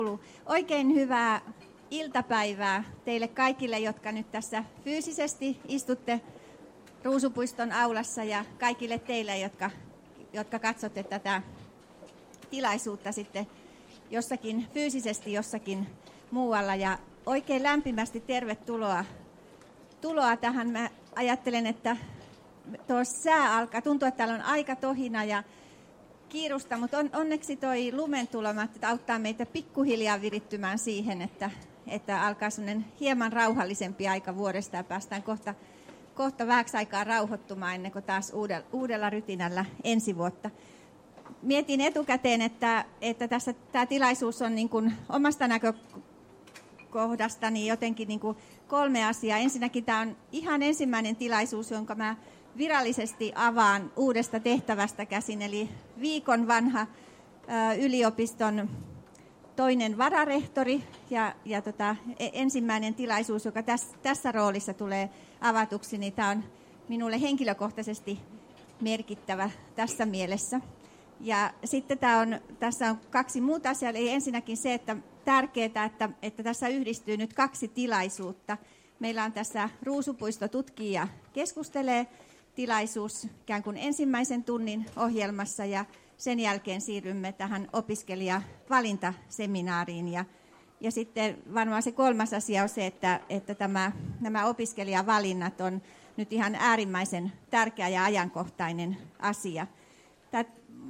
Oikein hyvää iltapäivää teille kaikille, jotka nyt tässä fyysisesti istutte Ruusupuiston aulassa ja kaikille teille, jotka katsotte tätä tilaisuutta sitten fyysisesti jossakin muualla. Ja oikein lämpimästi tervetuloa tähän. Mä ajattelen, että tuo sää alkaa, tuntuu, että täällä on aika tohina ja kiirusta, mutta onneksi toi lumentulema auttaa meitä pikkuhiljaa virittymään siihen, että alkaa sellainen hieman rauhallisempi aika vuodesta ja päästään kohta vähäksi aikaa rauhoittumaan ennen kuin taas uudella rytinällä ensi vuotta. Mietin etukäteen, että tässä tämä tilaisuus on niin kuin omasta näkökohdastani jotenkin niin kuin 3 asiaa. Ensinnäkin tämä on ihan ensimmäinen tilaisuus, jonka mä virallisesti avaan uudesta tehtävästä käsin, eli viikon vanha yliopiston toinen vararehtori ja ensimmäinen tilaisuus, joka tässä roolissa tulee avatuksi, niin tämä on minulle henkilökohtaisesti merkittävä tässä mielessä. Ja sitten tässä on 2 muuta asiaa, eli ensinnäkin se, että tärkeää, että tässä yhdistyy nyt 2 tilaisuutta. Meillä on tässä Ruusupuisto tutkii ja keskustelee tilaisuus ikään kuin ensimmäisen tunnin ohjelmassa ja sen jälkeen siirrymme tähän opiskelijavalintaseminaariin. Ja sitten varmaan se 3. asia on se, että nämä opiskelijavalinnat on nyt ihan äärimmäisen tärkeä ja ajankohtainen asia. Tämä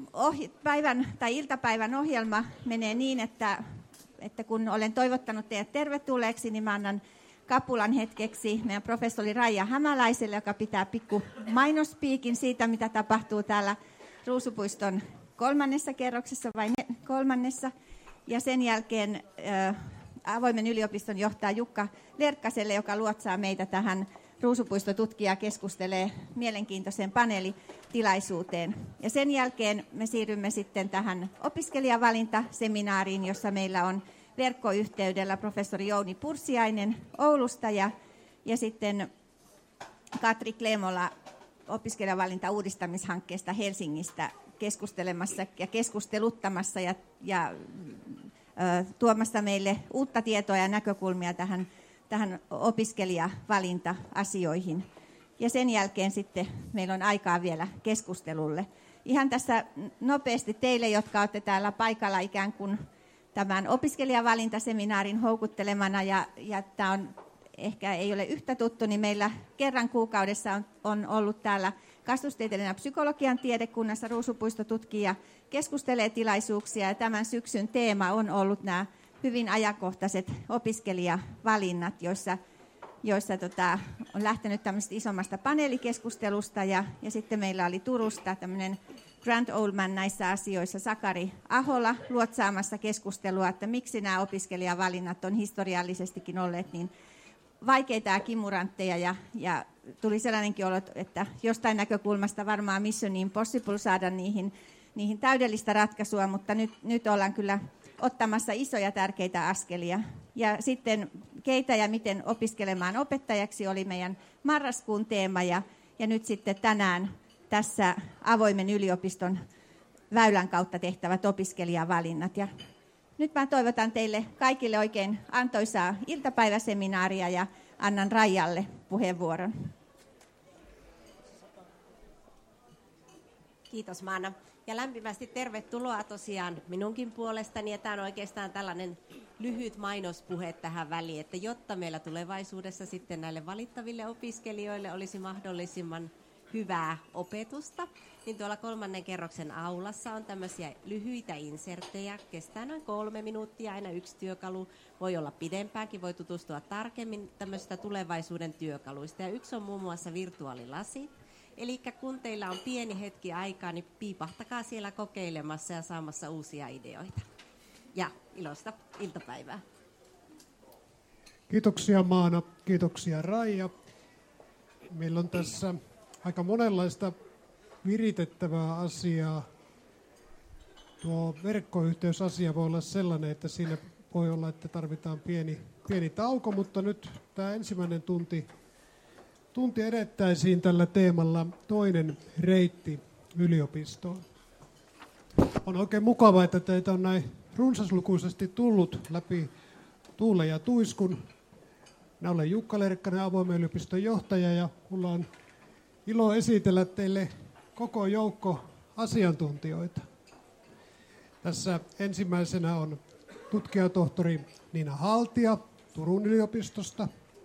iltapäivän ohjelma menee niin, että kun olen toivottanut teidät tervetulleeksi, niin mä annan kapulan hetkeksi meidän professori Raija Hämäläiselle, joka pitää pikku mainospiikin siitä, mitä tapahtuu täällä Ruusupuiston 3. kerroksessa vai 3. Ja sen jälkeen avoimen yliopiston johtaja Jukka Lerkkaselle, joka luotsaa meitä tähän Ruusupuisto tutkija keskustelee mielenkiintoiseen paneelitilaisuuteen. Ja sen jälkeen me siirrymme sitten tähän opiskelijavalintaseminaariin, jossa meillä on verkkoyhteydellä professori Jouni Pursiainen Oulusta ja sitten Katri Klemola opiskelijavalinta uudistamishankkeesta Helsingistä keskustelemassa ja keskusteluttamassa ja tuomassa meille uutta tietoa ja näkökulmia tähän opiskelijavalinta-asioihin. Ja sen jälkeen sitten meillä on aikaa vielä keskustelulle. Ihan tässä nopeasti teille, jotka olette täällä paikalla ikään kuin tämän opiskelijavalintaseminaarin houkuttelemana, ja tämä on ehkä ei ole yhtä tuttu, niin meillä kerran kuukaudessa on ollut täällä kasvustieteiden ja psykologian tiedekunnassa Ruusupuisto tutkii ja keskustelee tilaisuuksia, ja tämän syksyn teema on ollut nämä hyvin ajankohtaiset opiskelijavalinnat, joissa on lähtenyt tämmöisestä isommasta paneelikeskustelusta, ja sitten meillä oli Turusta tämmöinen Grand Old Man näissä asioissa, Sakari Ahola, luotsaamassa keskustelua, että miksi nämä opiskelijavalinnat on historiallisestikin olleet niin vaikeita ja kimurantteja, ja tuli sellainenkin olo, että jostain näkökulmasta varmaan Mission Impossible saada niihin täydellistä ratkaisua, mutta nyt ollaan kyllä ottamassa isoja tärkeitä askelia. Ja sitten keitä ja miten opiskelemaan opettajaksi oli meidän marraskuun teema, ja nyt sitten tänään tässä avoimen yliopiston väylän kautta tehtävät opiskelijavalinnat. Ja nyt mä toivotan teille kaikille oikein antoisaa iltapäiväseminaaria ja annan Raijalle puheenvuoron. Kiitos Maana. Ja lämpimästi tervetuloa tosiaan minunkin puolestani. Ja tämä on oikeastaan tällainen lyhyt mainospuhe tähän väliin, että jotta meillä tulevaisuudessa sitten näille valittaville opiskelijoille olisi mahdollisimman hyvää opetusta, niin tuolla 3. kerroksen aulassa on tämmöisiä lyhyitä inserttejä, kestää noin 3 minuuttia, aina yksi työkalu, voi olla pidempäänkin, voi tutustua tarkemmin tämmöisistä tulevaisuuden työkaluista, ja yksi on muun muassa virtuaalilasi. Eli kun teillä on pieni hetki aikaa, niin piipahtakaa siellä kokeilemassa ja saamassa uusia ideoita. Ja iloista iltapäivää. Kiitoksia Maana, kiitoksia Raija. Meillä on tässä aika monenlaista viritettävää asiaa. Tuo verkkoyhteysasia voi olla sellainen, että siinä voi olla, että tarvitaan pieni tauko, mutta nyt tämä ensimmäinen tunti edettäisiin tällä teemalla toinen reitti yliopistoon. On oikein mukava, että teitä on näin runsaslukuisesti tullut läpi tuulen ja tuiskun. Minä olen Jukka Lerkkanen, avoimen yliopiston johtaja, ja minulla on ilo esitellä teille koko joukko asiantuntijoita. Tässä ensimmäisenä on tutkijatohtori Niina Haltia Turun yliopistosta.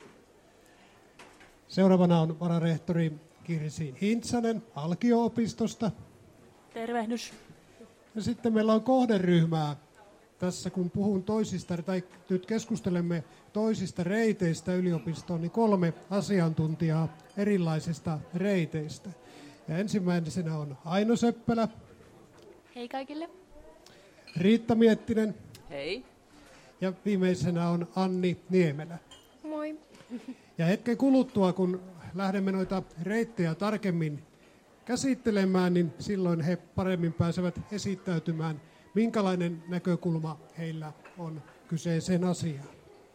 Seuraavana on vararehtori Kirsi Hintsanen Alkio-opistosta. Tervehdys. Ja sitten meillä on kohderyhmää tässä, kun puhun toisista, tai nyt keskustelemme toisista reiteistä yliopistoon, niin 3 asiantuntijaa erilaisista reiteistä. Ja ensimmäisenä on Aino Seppälä. Hei kaikille. Riitta Miettinen. Hei. Ja viimeisenä on Anni Niemelä. Moi. Ja hetken kuluttua, kun lähdemme noita reittejä tarkemmin käsittelemään, niin silloin he paremmin pääsevät esittäytymään, minkälainen näkökulma heillä on kyseiseen asiaan.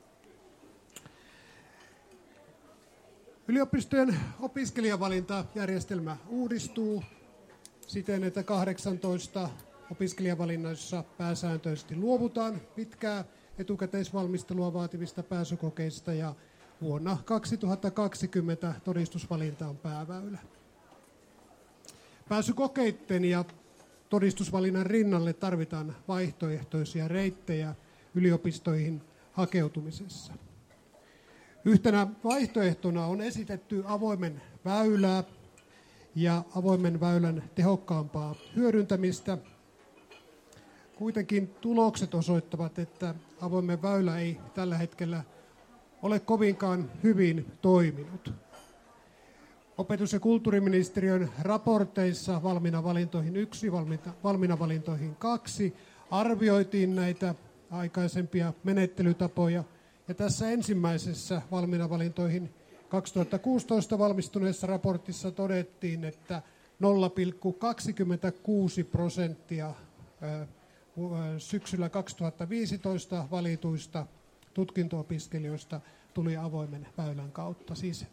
Yliopistojen opiskelijavalintajärjestelmä uudistuu siten, että 18 opiskelijavalinnoissa pääsääntöisesti luovutaan pitkää etukäteisvalmistelua vaativista pääsykokeista, ja vuonna 2020 todistusvalinta on pääväylä. Pääsykokeitten ja todistusvalinnan rinnalle tarvitaan vaihtoehtoisia reittejä yliopistoihin hakeutumisessa. Yhtenä vaihtoehtona on esitetty avoimen väylää ja avoimen väylän tehokkaampaa hyödyntämistä. Kuitenkin tulokset osoittavat, että avoimen väylä ei tällä hetkellä ole kovinkaan hyvin toiminut. Opetus- ja kulttuuriministeriön raporteissa valmiina valintoihin 1, valmiina valintoihin 2 arvioitiin näitä aikaisempia menettelytapoja. Ja tässä ensimmäisessä valmiina valintoihin 2016 valmistuneessa raportissa todettiin, että 0,26% syksyllä 2015 valituista tutkinto-opiskelijoista tuli avoimen väylän kautta, siis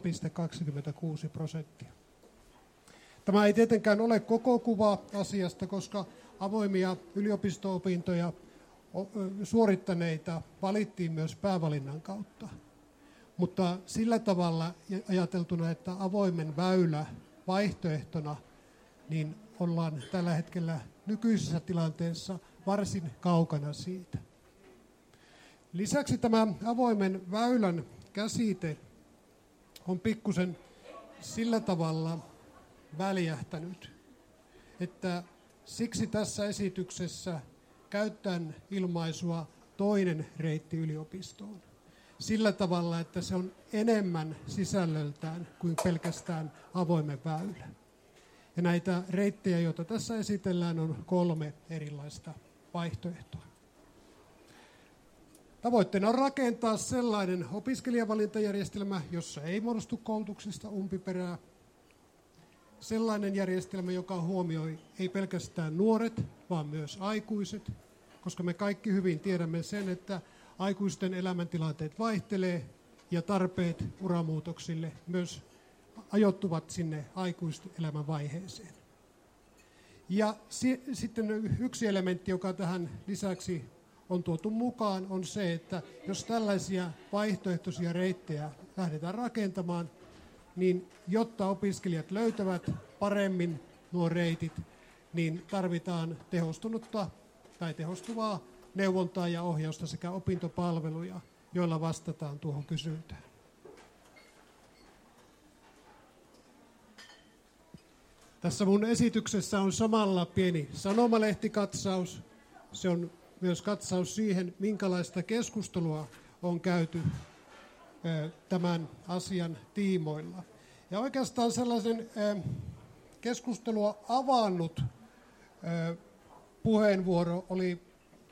0,26%. Tämä ei tietenkään ole koko kuva asiasta, koska avoimia yliopisto-opintoja suorittaneita valittiin myös päävalinnan kautta. Mutta sillä tavalla ajateltuna, että avoimen väylä vaihtoehtona, niin ollaan tällä hetkellä nykyisessä tilanteessa varsin kaukana siitä. Lisäksi tämä avoimen väylän käsite on pikkusen sillä tavalla väljähtänyt, että siksi tässä esityksessä käytän ilmaisua toinen reitti yliopistoon. Sillä tavalla, että se on enemmän sisällöltään kuin pelkästään avoimen väylä. Ja näitä reittejä, joita tässä esitellään, on 3 erilaista vaihtoehtoa. Tavoitteena on rakentaa sellainen opiskelijavalintajärjestelmä, jossa ei muodostu koulutuksesta umpiperää. Sellainen järjestelmä, joka huomioi ei pelkästään nuoret, vaan myös aikuiset, koska me kaikki hyvin tiedämme sen, että aikuisten elämäntilanteet vaihtelee ja tarpeet uramuutoksille myös ajoittuvat sinne aikuiselämän vaiheeseen. Ja sitten yksi elementti, joka tähän lisäksi on tuotu mukaan, on se, että jos tällaisia vaihtoehtoisia reittejä lähdetään rakentamaan, niin jotta opiskelijat löytävät paremmin nuo reitit, niin tarvitaan tehostuvaa neuvontaa ja ohjausta sekä opintopalveluja, joilla vastataan tuohon kysyntään. Tässä mun esityksessä on samalla pieni sanomalehtikatsaus. Se on myös katsaus siihen, minkälaista keskustelua on käyty tämän asian tiimoilla. Ja oikeastaan sellaisen keskustelua avannut puheenvuoro oli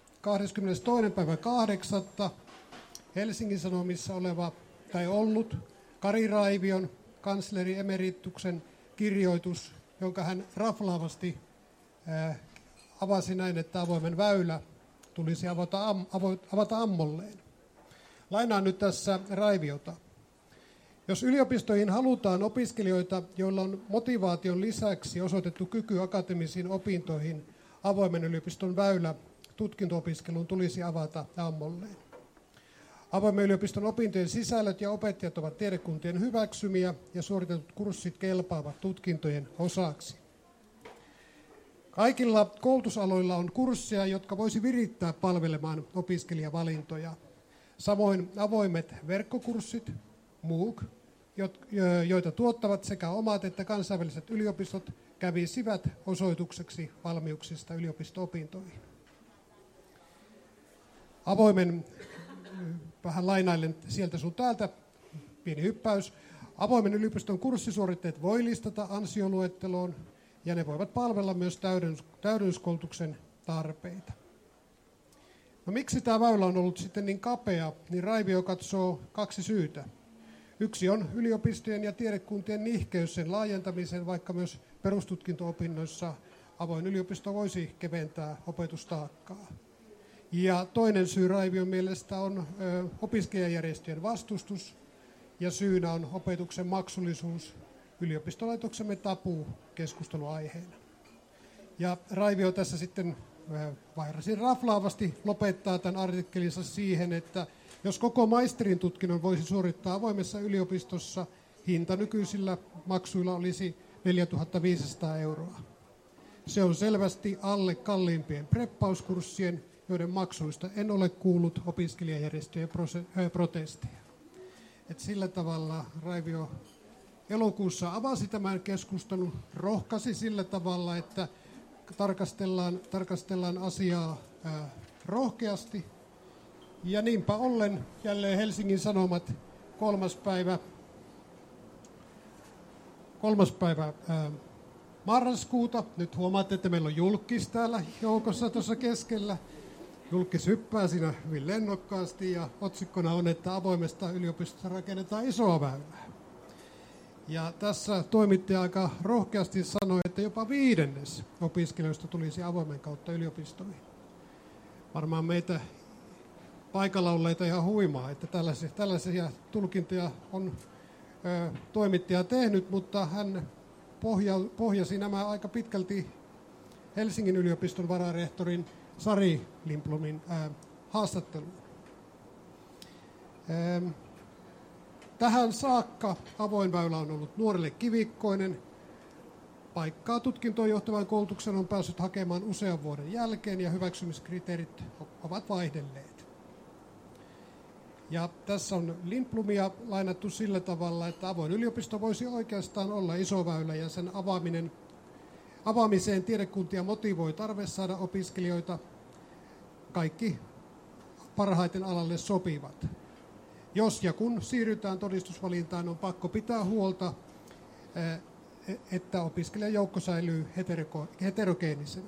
22.8. Helsingin Sanomissa ollut Kari Raivion kansleri emerituksen kirjoitus, jonka hän raflaavasti avasi näin, että avoimen väylä tulisi avata ammolleen. Lainaan nyt tässä Raiviota. Jos yliopistoihin halutaan opiskelijoita, joilla on motivaation lisäksi osoitettu kyky akateemisiin opintoihin, avoimen yliopiston väylä tutkinto-opiskeluun tulisi avata ammolleen. Avoimen yliopiston opintojen sisällöt ja opettajat ovat tiedekuntien hyväksymiä ja suoritetut kurssit kelpaavat tutkintojen osaksi. Kaikilla koulutusaloilla on kursseja, jotka voisi virittää palvelemaan opiskelijavalintoja. Samoin avoimet verkkokurssit, MOOC, joita tuottavat sekä omat että kansainväliset yliopistot, kävisivät osoitukseksi valmiuksista yliopisto-opintoihin. Avoimen, vähän lainailen sieltä sun täältä, pieni hyppäys. Avoimen yliopiston kurssisuoritteet voi listata ansioluetteloon ja ne voivat palvella myös täydennyskoulutuksen tarpeita. No miksi tämä väylä on ollut sitten niin kapea, niin Raivio katsoo 2 syytä. Yksi on yliopistojen ja tiedekuntien nihkeys sen laajentamiseen, vaikka myös perustutkinto-opinnoissa avoin yliopisto voisi keventää opetustaakkaa. Ja toinen syy Raivion mielestä on opiskelijajärjestöjen vastustus ja syynä on opetuksen maksullisuus, yliopistolaitoksemme tabu keskusteluaiheena. Ja Raivio tässä sitten varsin raflaavasti lopettaa tämän artikkelinsa siihen, että jos koko maisterin tutkinnon voisi suorittaa avoimessa yliopistossa, hinta nykyisillä maksuilla olisi 4 500 euroa. Se on selvästi alle kalliimpien preppauskurssien, joiden maksuista en ole kuullut opiskelijajärjestöjen protesteja. Et sillä tavalla Raivio elokuussa avasi tämän keskustelun, rohkaisi sillä tavalla, että tarkastellaan asiaa rohkeasti. Ja niinpä ollen jälleen Helsingin Sanomat 3. päivä marraskuuta. Nyt huomaatte, että meillä on Julkkis täällä joukossa tuossa keskellä. Julkkis hyppää siinä hyvin lennokkaasti ja otsikkona on, että avoimesta yliopistosta rakennetaan isoa väylää. Ja tässä toimittaja aika rohkeasti sanoi, että jopa 1/5 opiskelijoista tulisi avoimen kautta yliopistoihin. Varmaan meitä paikalla olleita ihan huimaa, että tällaisia tulkintoja on toimittaja tehnyt, mutta hän pohjasi nämä aika pitkälti Helsingin yliopiston vararehtorin Sari Lindblomin haastatteluun. Tähän saakka avoin väylä on ollut nuorille kivikkoinen. Paikkaa tutkintoon johtavan koulutuksen on päässyt hakemaan usean vuoden jälkeen ja hyväksymiskriteerit ovat vaihdelleet. Ja tässä on Lindblomia lainattu sillä tavalla, että avoin yliopisto voisi oikeastaan olla iso väylä ja sen avaamiseen tiedekuntia motivoi tarve saada opiskelijoita. Kaikki parhaiten alalle sopivat. Jos ja kun siirrytään todistusvalintaan, on pakko pitää huolta, että opiskelijajoukko säilyy heterogeenisenä.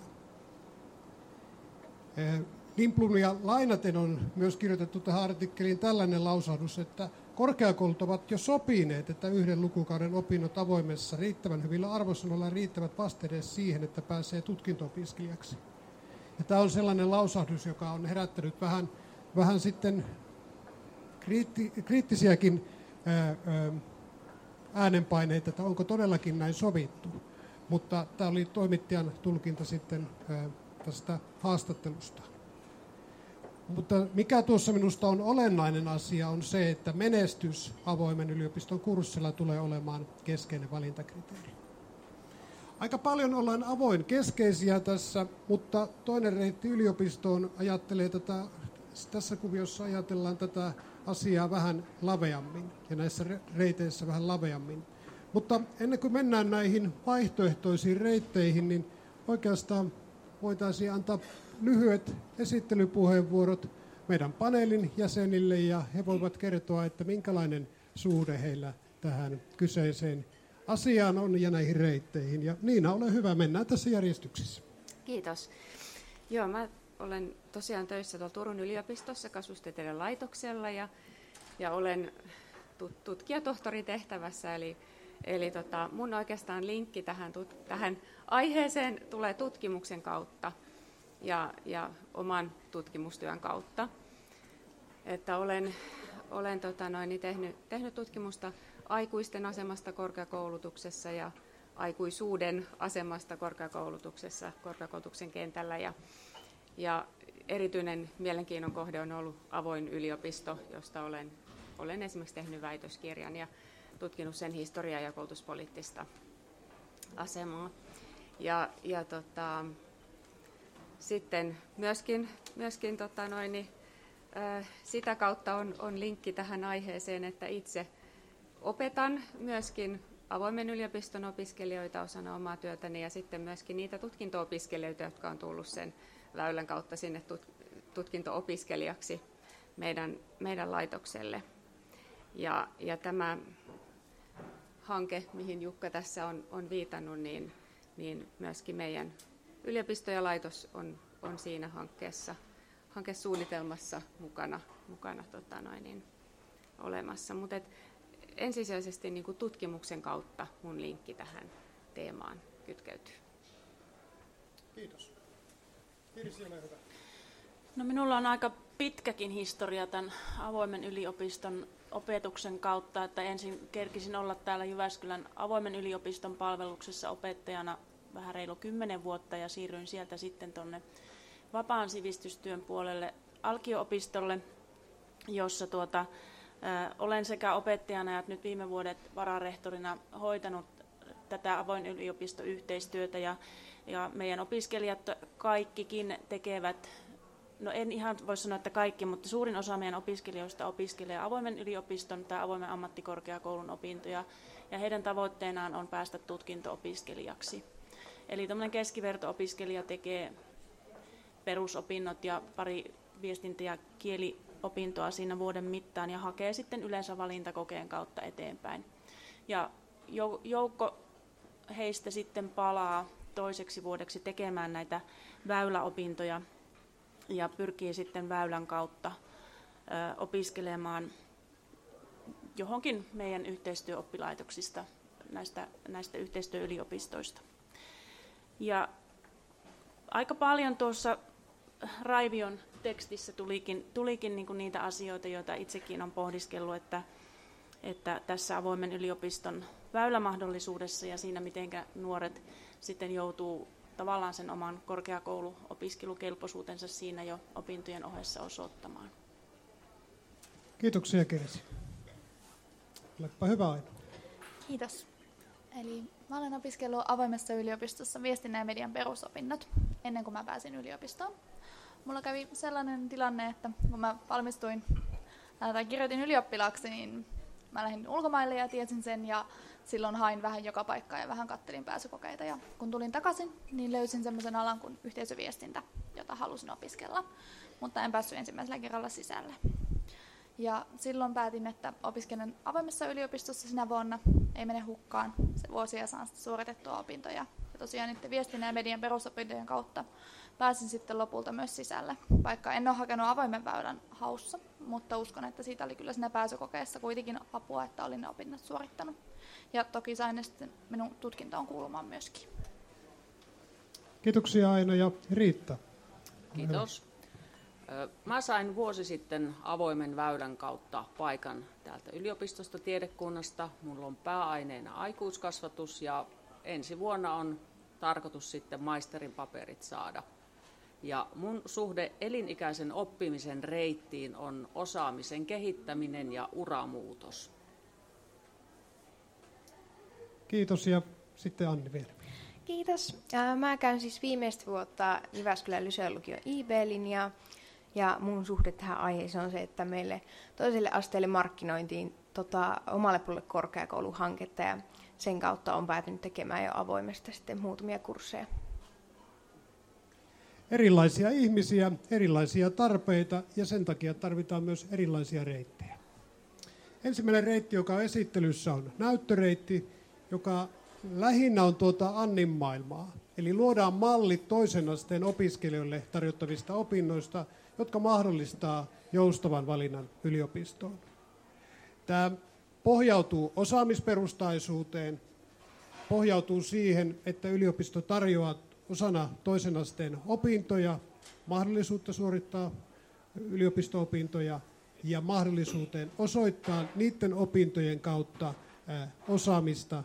Lindblomia lainaten on myös kirjoitettu tähän artikkeliin tällainen lausahdus, että korkeakoulut ovat jo sopineet, että 1 lukukauden opinnot avoimessa riittävän hyvillä arvosanoilla riittävät vastedes siihen, että pääsee tutkinto-opiskelijaksi. Ja tämä on sellainen lausahdus, joka on herättänyt vähän sitten kriittisiäkin äänenpaineita, että onko todellakin näin sovittu. Mutta tämä oli toimittajan tulkinta sitten tästä haastattelusta. Mutta mikä tuossa minusta on olennainen asia on se, että menestys avoimen yliopiston kurssilla tulee olemaan keskeinen valintakriteeri. Aika paljon ollaan avoin keskeisiä tässä, mutta toinen reitti yliopistoon ajattelee tässä kuviossa ajatellaan tätä asiaa vähän laveammin ja näissä reiteissä vähän laveammin. Mutta ennen kuin mennään näihin vaihtoehtoisiin reitteihin, niin oikeastaan voitaisiin antaa lyhyet esittelypuheenvuorot meidän paneelin jäsenille ja he voivat kertoa, että minkälainen suhde heillä tähän kyseiseen asiaan on ja näihin reitteihin. Ja Niina, ole hyvä, mennään tässä järjestyksessä. Kiitos. Joo, mä olen tosiaan töissä tuolla Turun yliopistossa kasvustieteiden laitoksella ja olen tutkijatohtoritehtävässä, eli mun oikeastaan linkki tähän aiheeseen tulee tutkimuksen kautta ja oman tutkimustyön kautta. Että olen tehnyt tutkimusta aikuisten asemasta korkeakoulutuksessa ja aikuisuuden asemasta korkeakoulutuksessa, korkeakoulutuksen kentällä ja erityinen mielenkiinnon kohde on ollut avoin yliopisto, josta olen esimerkiksi tehnyt väitöskirjan ja tutkinut sen historiaa ja koulutuspoliittista asemaa. Sitten myöskin sitä kautta on linkki tähän aiheeseen, että itse opetan myöskin avoimen yliopiston opiskelijoita osana omaa työtäni ja sitten myöskin niitä tutkinto-opiskelijoita, jotka on tullut sen väylän kautta sinne tutkinto-opiskelijaksi meidän laitokselle. Ja tämä hanke, mihin Jukka tässä on viitannut, niin myöskin meidän yliopisto ja laitos on siinä hankesuunnitelmassa mukana olemassa. Mutta ensisijaisesti niin kuin tutkimuksen kautta mun linkki tähän teemaan kytkeytyy. Kiitos. Kirsi, ole hyvä. No, minulla on aika pitkäkin historia tämän avoimen yliopiston opetuksen kautta, että ensin kerkisin olla täällä Jyväskylän avoimen yliopiston palveluksessa opettajana vähän reilu 10 vuotta ja siirryin sieltä sitten tuonne vapaan sivistystyön puolelle Alkio-opistolle, jossa olen sekä opettajana että nyt viime vuodet vararehtorina hoitanut tätä avoin yliopistoyhteistyötä ja meidän opiskelijat kaikkikin tekevät, no en ihan voi sanoa, että kaikki, mutta suurin osa meidän opiskelijoista opiskelee avoimen yliopiston tai avoimen ammattikorkeakoulun opintoja ja heidän tavoitteenaan on päästä tutkinto-opiskelijaksi. Eli tämmöinen keskiverto-opiskelija tekee perusopinnot ja pari viestintä- ja kieliopintoa siinä vuoden mittaan ja hakee sitten yleensä valintakokeen kautta eteenpäin. Ja joukko heistä sitten palaa toiseksi vuodeksi tekemään näitä väyläopintoja ja pyrkii sitten väylän kautta opiskelemaan johonkin meidän yhteistyöoppilaitoksista, näistä yhteistyöyliopistoista. Ja aika paljon tuossa Raivion tekstissä tulikin niin kuin niitä asioita, joita itsekin on pohdiskellut, että tässä avoimen yliopiston väylämahdollisuudessa ja siinä, miten nuoret sitten joutuu tavallaan sen oman korkeakouluopiskelukelpoisuutensa siinä jo opintojen ohessa osoittamaan. Kiitoksia, Kirsi. Olepa hyvä, Aino. Kiitos. Eli mä olen opiskellut avoimessa yliopistossa viestinnän ja median perusopinnot ennen kuin mä pääsin yliopistoon. Mulla kävi sellainen tilanne, että kun mä valmistuin tai kirjoitin ylioppilaaksi, niin mä lähdin ulkomaille ja tiesin sen ja silloin hain vähän joka paikkaan ja vähän kattelin pääsykokeita. Ja kun tulin takaisin, niin löysin semmoisen alan kuin yhteisöviestintä, jota halusin opiskella, mutta en päässyt ensimmäisellä kerralla sisälle. Ja silloin päätin, että opiskelen avoimessa yliopistossa sinä vuonna, ei mene hukkaan se vuosi ja saan suoritettua opintoja. Ja tosiaan niiden viestinnän ja median perusopintojen kautta pääsin sitten lopulta myös sisälle, vaikka en ole hakenut avoimen väylän haussa, mutta uskon, että siitä oli kyllä siinä pääsykokeessa kuitenkin apua, että olin ne opinnot suorittanut. Ja toki sain ne sitten minun tutkintoon kuulumaan myöskin. Kiitoksia Aino ja Riitta. Kiitos. Mä sain vuosi sitten avoimen väylän kautta paikan täältä yliopistosta tiedekunnasta. Mulla on pääaineena aikuiskasvatus ja ensi vuonna on tarkoitus sitten maisterin paperit saada. Ja mun suhde elinikäisen oppimisen reittiin on osaamisen kehittäminen ja uramuutos. Kiitos ja sitten Anni vielä. Kiitos. Mä käyn siis viimeistä vuotta Jyväskylän Lyseon lukion IB-linjaa. Ja mun suhde tähän aiheeseen on se, että meille toiselle asteelle markkinointiin omalle puolelle korkeakouluhanketta ja sen kautta on päätynyt tekemään jo avoimesta sitten muutamia kursseja. Erilaisia ihmisiä, erilaisia tarpeita ja sen takia tarvitaan myös erilaisia reittejä. Ensimmäinen reitti, joka on esittelyssä, on näyttöreitti, joka lähinnä on Annin maailmaa. Eli luodaan mallit toisen asteen opiskelijoille tarjottavista opinnoista, jotka mahdollistaa joustavan valinnan yliopistoon. Tämä pohjautuu osaamisperustaisuuteen, pohjautuu siihen, että yliopisto tarjoaa osana toisen asteen opintoja, mahdollisuutta suorittaa yliopisto-opintoja ja mahdollisuuteen osoittaa niiden opintojen kautta osaamista,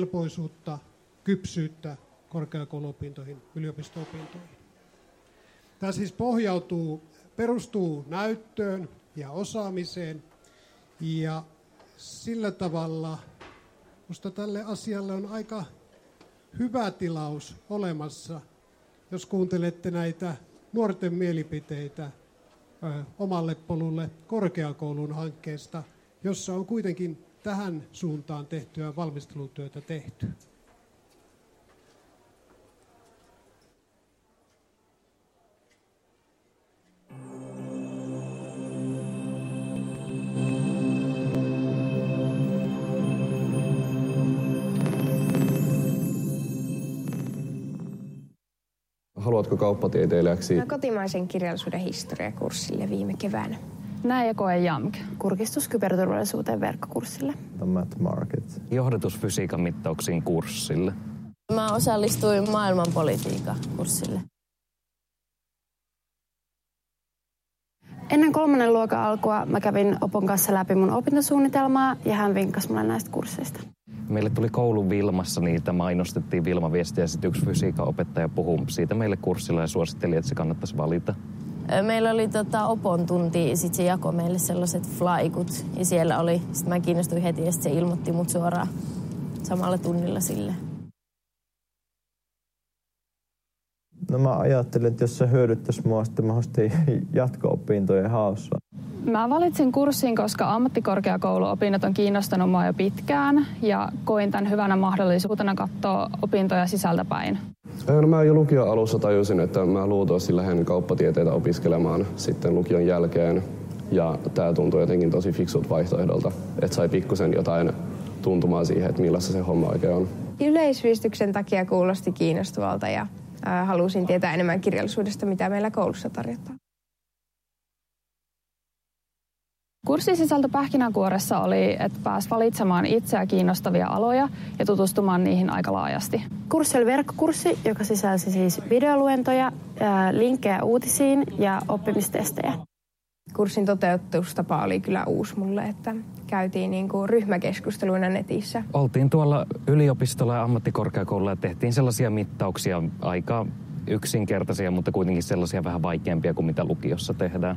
kelpoisuutta, kypsyyttä korkeakouluopintoihin, yliopisto-opintoihin. Tämä siis perustuu näyttöön ja osaamiseen ja sillä tavalla minusta tälle asialle on aika hyvä tilaus olemassa, jos kuuntelette näitä nuorten mielipiteitä omalle polulle korkeakoulun hankkeesta, jossa on kuitenkin tähän suuntaan tehtyä valmistelutyötä tehty. Haluatko kauppatieteilijäksi? Kotimaisen kirjallisuuden historiakurssille viime keväänä. Näin ja koe JAMK. Kurkistus kyberturvallisuuteen verkkokurssille. Math Market. Johdatusfysiikan mittauksiin kurssille. Mä osallistuin maailmanpolitiikan kurssille. Ennen 3. luokan alkua mä kävin opon kanssa läpi mun opintosuunnitelmaa ja hän vinkkasi mulle näistä kursseista. Meille tuli koulun Vilmassa, niitä mainostettiin Vilma-viestiä ja sitten yksi fysiikan opettaja puhui siitä meille kurssilla ja suositteli, että se kannattaisi valita. Meillä oli opon tunti ja sitten se jakoi meille sellaiset flaikut ja siellä oli, sitten mä kiinnostuin heti ja sitten se ilmoitti mut suoraan samalla tunnilla sille. No mä ajattelin, että jos se hyödyttäisi mua sitten mahdollisesti jatko-opintojen haussa. Mä valitsin kurssin, koska ammattikorkeakouluopinnot on kiinnostanut mua jo pitkään ja koin tämän hyvänä mahdollisuutena katsoa opintoja sisältäpäin. No mä jo lukion alussa tajusin, että mä luultavasti lähden kauppatieteitä opiskelemaan sitten lukion jälkeen. Ja tää tuntui jotenkin tosi fiksut vaihtoehdolta, että sai pikkusen jotain tuntumaan siihen, että millaista se homma oikein on. Yleisvistyksen takia kuulosti kiinnostavalta ja halusin tietää enemmän kirjallisuudesta, mitä meillä koulussa tarjotaan. Kurssisisältö pähkinänkuoressa oli, että pääsi valitsemaan itseä kiinnostavia aloja ja tutustumaan niihin aika laajasti. Kurssi oli verkkokurssi, joka sisälsi siis videoluentoja, linkkejä uutisiin ja oppimistestejä. Kurssin toteutustapa oli kyllä uusi mulle, että käytiin ryhmäkeskusteluina netissä. Oltiin tuolla yliopistolla ja ammattikorkeakoululla ja tehtiin sellaisia mittauksia aika yksinkertaisia, mutta kuitenkin sellaisia vähän vaikeampia kuin mitä lukiossa tehdään.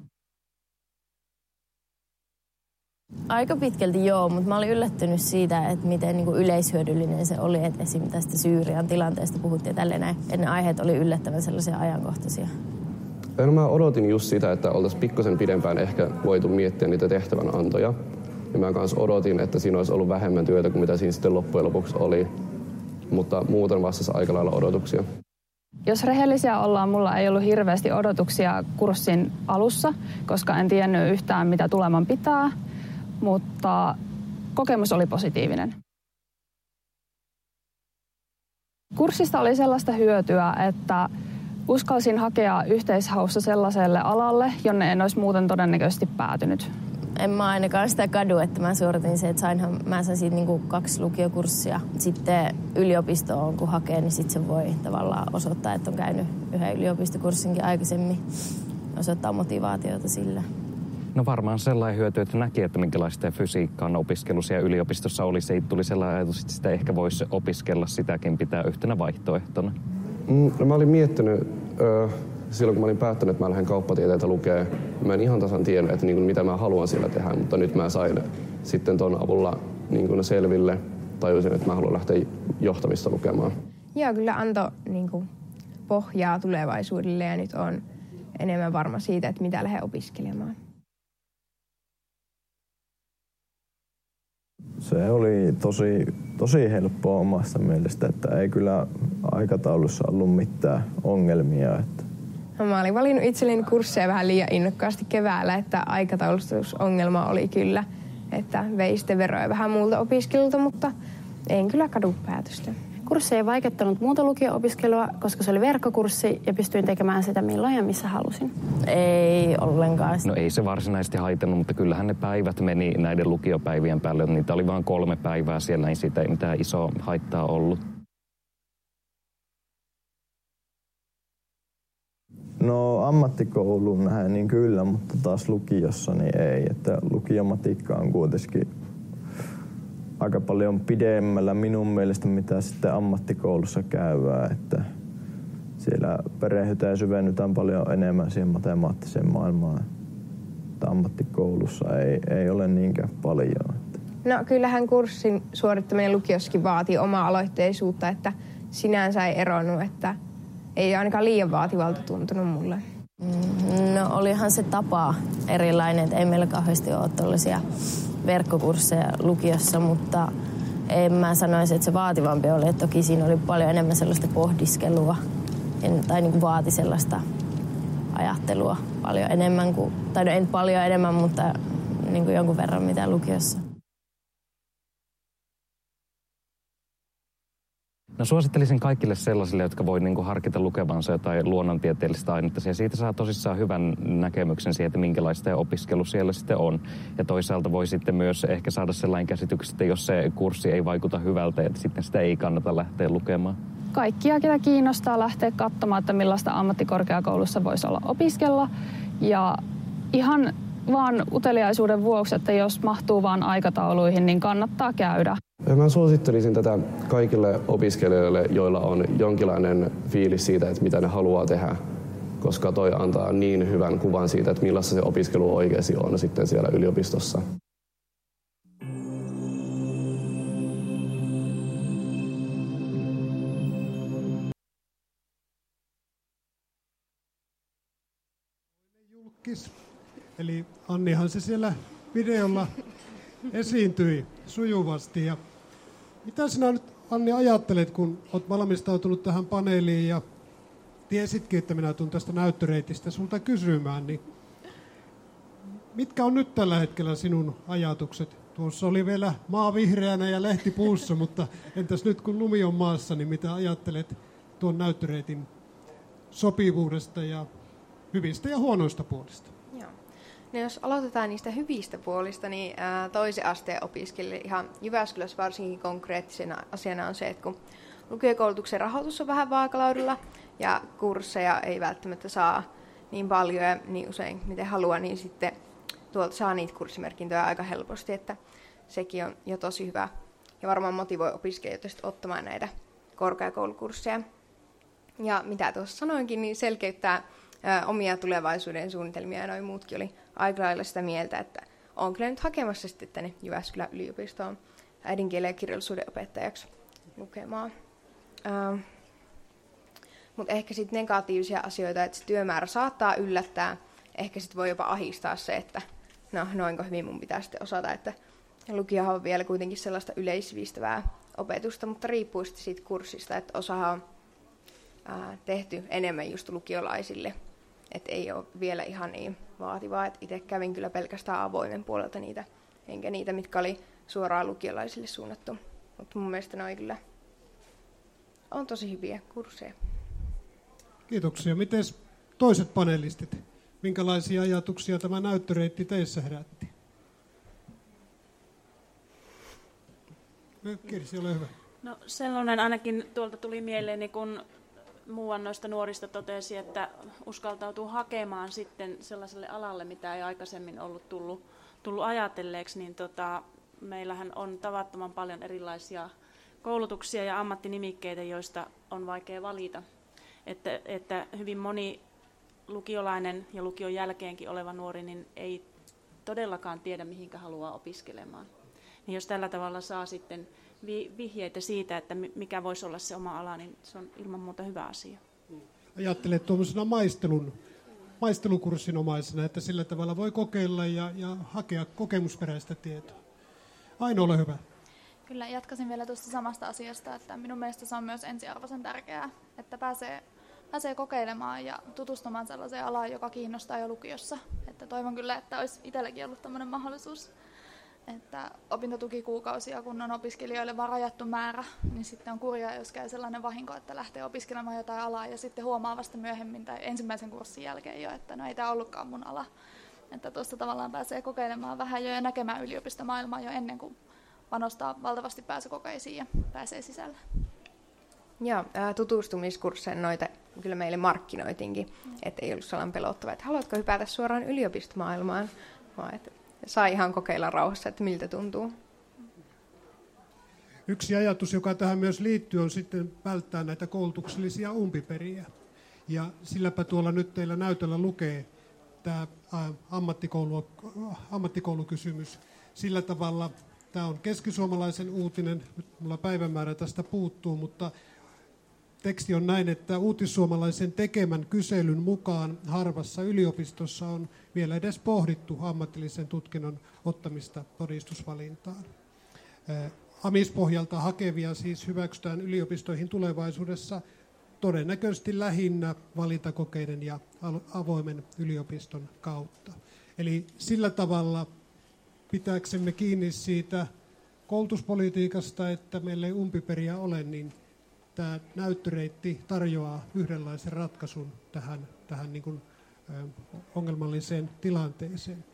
Aika pitkälti joo, mutta mä olin yllättynyt siitä, että miten yleishyödyllinen se oli, että esim. Tästä Syyrian tilanteesta puhuttiin ja tälleen näin. Ja ne aiheet oli yllättävän sellaisia ajankohtaisia. No mä odotin just sitä, että oltaisiin pikkusen pidempään ehkä voitu miettiä niitä tehtävänantoja. Ja mä kanssa odotin, että siinä olisi ollut vähemmän työtä kuin mitä siinä sitten loppujen lopuksi oli. Mutta muuten vastasi aika lailla odotuksia. Jos rehellisiä ollaan, mulla ei ollut hirveästi odotuksia kurssin alussa, koska en tiennyt yhtään mitä tuleman pitää. Mutta kokemus oli positiivinen. Kurssista oli sellaista hyötyä, että uskalsin hakea yhteishaussa sellaiselle alalle, jonne en olisi muuten todennäköisesti päätynyt. En mä ainakaan sitä kadu, että mä suoritin se, että mä sain siitä 2 lukiokurssia. Sitten yliopistoon kun hakee, niin sitten se voi tavallaan osoittaa, että on käynyt yhden yliopistokurssinkin aikaisemmin. Osoittaa motivaatiota sillä. No varmaan sellainen hyöty, että näki, että minkälaista fysiikkaa on opiskelussa ja yliopistossa oli. Se tuli sellainen ajatus, että sitä ehkä voisi opiskella, sitäkin pitää yhtenä vaihtoehtona. No mä olin miettinyt, silloin kun mä olin päättänyt, että mä lähden kauppatieteitä lukemaan, mä en ihan tasan tiennyt, että mitä mä haluan siellä tehdä, mutta nyt mä sain sitten ton avulla selville. Tajusin, että mä haluan lähteä johtamista lukemaan. Joo, kyllä antoi pohjaa tulevaisuudelle ja nyt on enemmän varma siitä, että mitä lähden opiskelemaan. Se oli tosi helppoa omasta mielestä, että ei kyllä aikataulussa ollut mitään ongelmia. No, mä olin valinnut itselleni kursseja vähän liian innokkaasti keväällä, että aikataulutusongelma oli kyllä, että vei sitten veroja vähän muulta opiskelulta, mutta en kyllä kadu päätöstä. Kurssi ei vaikeuttanut muuta lukio-opiskelua, koska se oli verkkokurssi ja pystyin tekemään sitä milloin ja missä halusin. Ei ollenkaan. No ei se varsinaisesti haitannut, mutta kyllähän ne päivät meni näiden lukiopäivien päälle. Niitä oli vain 3 päivää siellä, niin siitä ei mitään isoa haittaa ollut. No ammattikouluun näin niin kyllä, mutta taas lukiossa niin ei. Että lukiomatikka on kuitenkin aika paljon pidemmällä minun mielestä, mitä sitten ammattikoulussa käydään. Että siellä perehdytään ja syvennytään paljon enemmän siihen matemaattiseen maailmaan. Ammattikoulussa ei ole niinkään paljon. No kyllähän kurssin suorittaminen lukiossakin vaatii oma-aloitteisuutta, että sinänsä ei eronnut, että ei ainakaan liian vaativalta tuntunut mulle. No olihan se tapa erilainen, että ei meillä kauheasti ole tuollaisia verkkokursseja lukiossa, mutta en mä sanoisi, että se vaativampi oli. Että toki siinä oli paljon enemmän sellaista pohdiskelua tai niin kuin vaati sellaista ajattelua paljon enemmän kuin, tai no en paljon enemmän, mutta niin kuin jonkun verran mitä lukiossa. No suosittelisin kaikille sellaisille, jotka voi niin kuin harkita lukevansa jotain luonnontieteellistä ainetta. Ja siitä saa tosissaan hyvän näkemyksen siihen, että minkälaista opiskelu siellä sitten on. Ja toisaalta voi sitten myös ehkä saada sellainen käsitys, että jos se kurssi ei vaikuta hyvältä, että sitten sitä ei kannata lähteä lukemaan. Kaikkia, ketä kiinnostaa lähteä katsomaan, että millaista ammattikorkeakoulussa voisi olla opiskella. Ja ihan vaan uteliaisuuden vuoksi, että jos mahtuu vaan aikatauluihin, niin kannattaa käydä. Mä suosittelisin tätä kaikille opiskelijoille, joilla on jonkinlainen fiilis siitä, että mitä ne haluaa tehdä, koska toi antaa niin hyvän kuvan siitä, että millaista se opiskelu oikeasti on sitten siellä yliopistossa. Eli Annihan se siellä videolla esiintyi sujuvasti. Ja mitä sinä nyt, Anni, ajattelet, kun olet valmistautunut tähän paneeliin ja tiesitkin, että minä tulen tästä näyttöreitistä sulta kysymään, niin mitkä on nyt tällä hetkellä sinun ajatukset? Tuossa oli vielä maa vihreänä ja lehti puussa, mutta entäs nyt kun lumi on maassa, niin mitä ajattelet tuon näyttöreitin sopivuudesta ja hyvistä ja huonoista puolista? Joo. No jos aloitetaan niistä hyvistä puolista, niin toisen asteen opiskelijoille ihan Jyväskylässä varsinkin konkreettisena asiana on se, että kun lukiokoulutuksen rahoitus on vähän vaakalaudalla ja kursseja ei välttämättä saa niin paljon ja niin usein miten haluaa, niin sitten tuolta saa niitä kurssimerkintöjä aika helposti, että sekin on jo tosi hyvä ja varmaan motivoi opiskelijoita ottamaan näitä korkeakoulukursseja. Ja mitä tuossa sanoinkin, niin selkeyttää omia tulevaisuuden suunnitelmia ja noin muutkin oli aika lailla sitä mieltä, että olen kyllä nyt hakemassa sitten tänne Jyväskylän yliopistoon äidinkielen ja kirjallisuuden opettajaksi lukemaan. Mutta ehkä sitten negatiivisia asioita, että se työmäärä saattaa yllättää. Ehkä sitten voi jopa ahistaa se, että no noinko hyvin mun pitää sitten osata, että lukiohan on vielä kuitenkin sellaista yleissivistävää opetusta, mutta riippuu sitten siitä kurssista, että osahan on tehty enemmän just lukiolaisille, että ei ole vielä ihan niin vaativaa, että itse kävin kyllä pelkästään avoimen puolelta niitä, enkä niitä, mitkä oli suoraan lukiolaisille suunnattu, mutta mun mielestä ne kyllä on tosi hyviä kursseja. Kiitoksia. Mites toiset panelistit? Minkälaisia ajatuksia tämä näyttöreitti teissä herätti? Kirsi, ole hyvä. No sellainen ainakin tuolta tuli mieleeni, kun muuan noista nuorista totesi, että uskaltautuu hakemaan sitten sellaiselle alalle, mitä ei aikaisemmin ollut tullut ajatelleeksi, niin meillähän on tavattoman paljon erilaisia koulutuksia ja ammattinimikkeitä, joista on vaikea valita. Että hyvin moni lukiolainen ja lukion jälkeenkin oleva nuori niin ei todellakaan tiedä, mihinkä haluaa opiskelemaan. Niin jos tällä tavalla saa sitten vihjeitä siitä, että mikä voisi olla se oma ala, niin se on ilman muuta hyvä asia. Ajattelet tuollaisena maistelukurssinomaisena, että sillä tavalla voi kokeilla ja hakea kokemusperäistä tietoa. Aino, ole hyvä. Kyllä, jatkaisin vielä tuosta samasta asiasta, että minun mielestä se on myös ensiarvoisen tärkeää, että pääsee kokeilemaan ja tutustumaan sellaiseen alaan, joka kiinnostaa jo lukiossa. Että toivon kyllä, että olisi itselläkin ollut tämmöinen mahdollisuus, että opintotukikuukausia, kun on opiskelijoille vaan rajattu määrä, niin sitten on kurjaa, jos käy sellainen vahinko, että lähtee opiskelemaan jotain alaa ja sitten huomaa vasta myöhemmin tai ensimmäisen kurssin jälkeen jo, että no ei tämä ollutkaan mun ala. Että tuosta tavallaan pääsee kokeilemaan vähän jo ja näkemään yliopistomaailmaa jo ennen kuin panostaa valtavasti pääsykokeisiin ja pääsee sisälle. Joo, tutustumiskursseja noita kyllä meille markkinoitinkin, että ei ollut sellainen pelottava, että haluatko hypätä suoraan yliopistomaailmaan, vaan että saa ihan kokeilla rauhassa, että miltä tuntuu. Yksi ajatus, joka tähän myös liittyy, on sitten välttää näitä koulutuksellisia umpiperiä. Ja silläpä tuolla nyt teillä näytöllä lukee tämä ammattikoulukysymys. Sillä tavalla tämä on keskisuomalaisen uutinen, nyt mulla päivämäärä tästä puuttuu, mutta teksti on näin, että uutissuomalaisen tekemän kyselyn mukaan harvassa yliopistossa on vielä edes pohdittu ammatillisen tutkinnon ottamista todistusvalintaan. AMIS-pohjalta hakevia siis hyväksytään yliopistoihin tulevaisuudessa todennäköisesti lähinnä valintakokeiden ja avoimen yliopiston kautta. Eli sillä tavalla pitääksemme kiinni siitä koulutuspolitiikasta, että meillä ei umpiperiä ole, niin tämä näyttöreitti tarjoaa yhdenlaisen ratkaisun tähän niin kuin, ongelmalliseen tilanteeseen.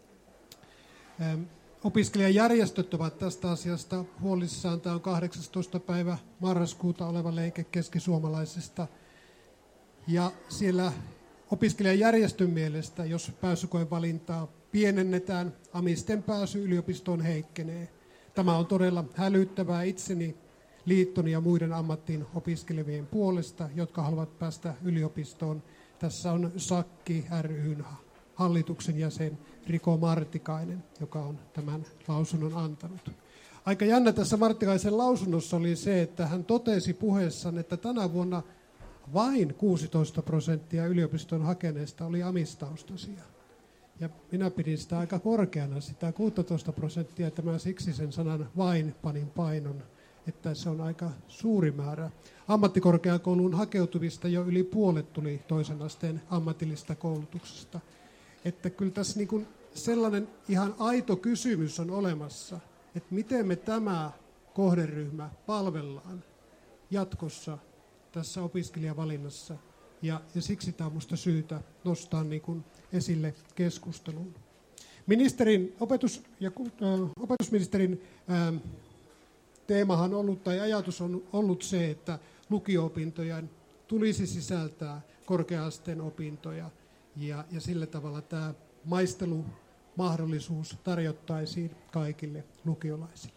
Opiskelijajärjestöt ovat tästä asiasta huolissaan. Tämä on 18. päivä marraskuuta oleva leike keskisuomalaisesta. Ja siellä opiskelijajärjestön mielestä, jos pääsykoevalintaa pienennetään, amisten pääsy yliopistoon heikkenee. Tämä on todella hälyttävää itseni, liittoni ja muiden ammattiin opiskelevien puolesta, jotka haluavat päästä yliopistoon. Tässä on Sakki ry:n hallituksen jäsen Riko Martikainen, joka on tämän lausunnon antanut. Aika jännä tässä Martikaisen lausunnossa oli se, että hän totesi puheessaan, että tänä vuonna vain 16% yliopiston hakeneista oli amistaustaisia. Ja minä pidin sitä aika korkeana, sitä 16%, että mä siksi sen sanan vain panin painon, että se on aika suuri määrä. Ammattikorkeakouluun hakeutuvista jo yli puolet tuli toisen asteen ammatillista koulutuksesta. Että kyllä tässä niin kuin sellainen ihan aito kysymys on olemassa, että miten me tämä kohderyhmä palvellaan jatkossa tässä opiskelijavalinnassa. Ja siksi tämä on minusta syytä nostaa niin kuin esille keskusteluun. Opetusministerin teemahan on ollut, tai ajatus on ollut se, että lukio-opintojen tulisi sisältää korkea-asteen opintoja, ja sillä tavalla tämä maistelumahdollisuus tarjottaisiin kaikille lukiolaisille.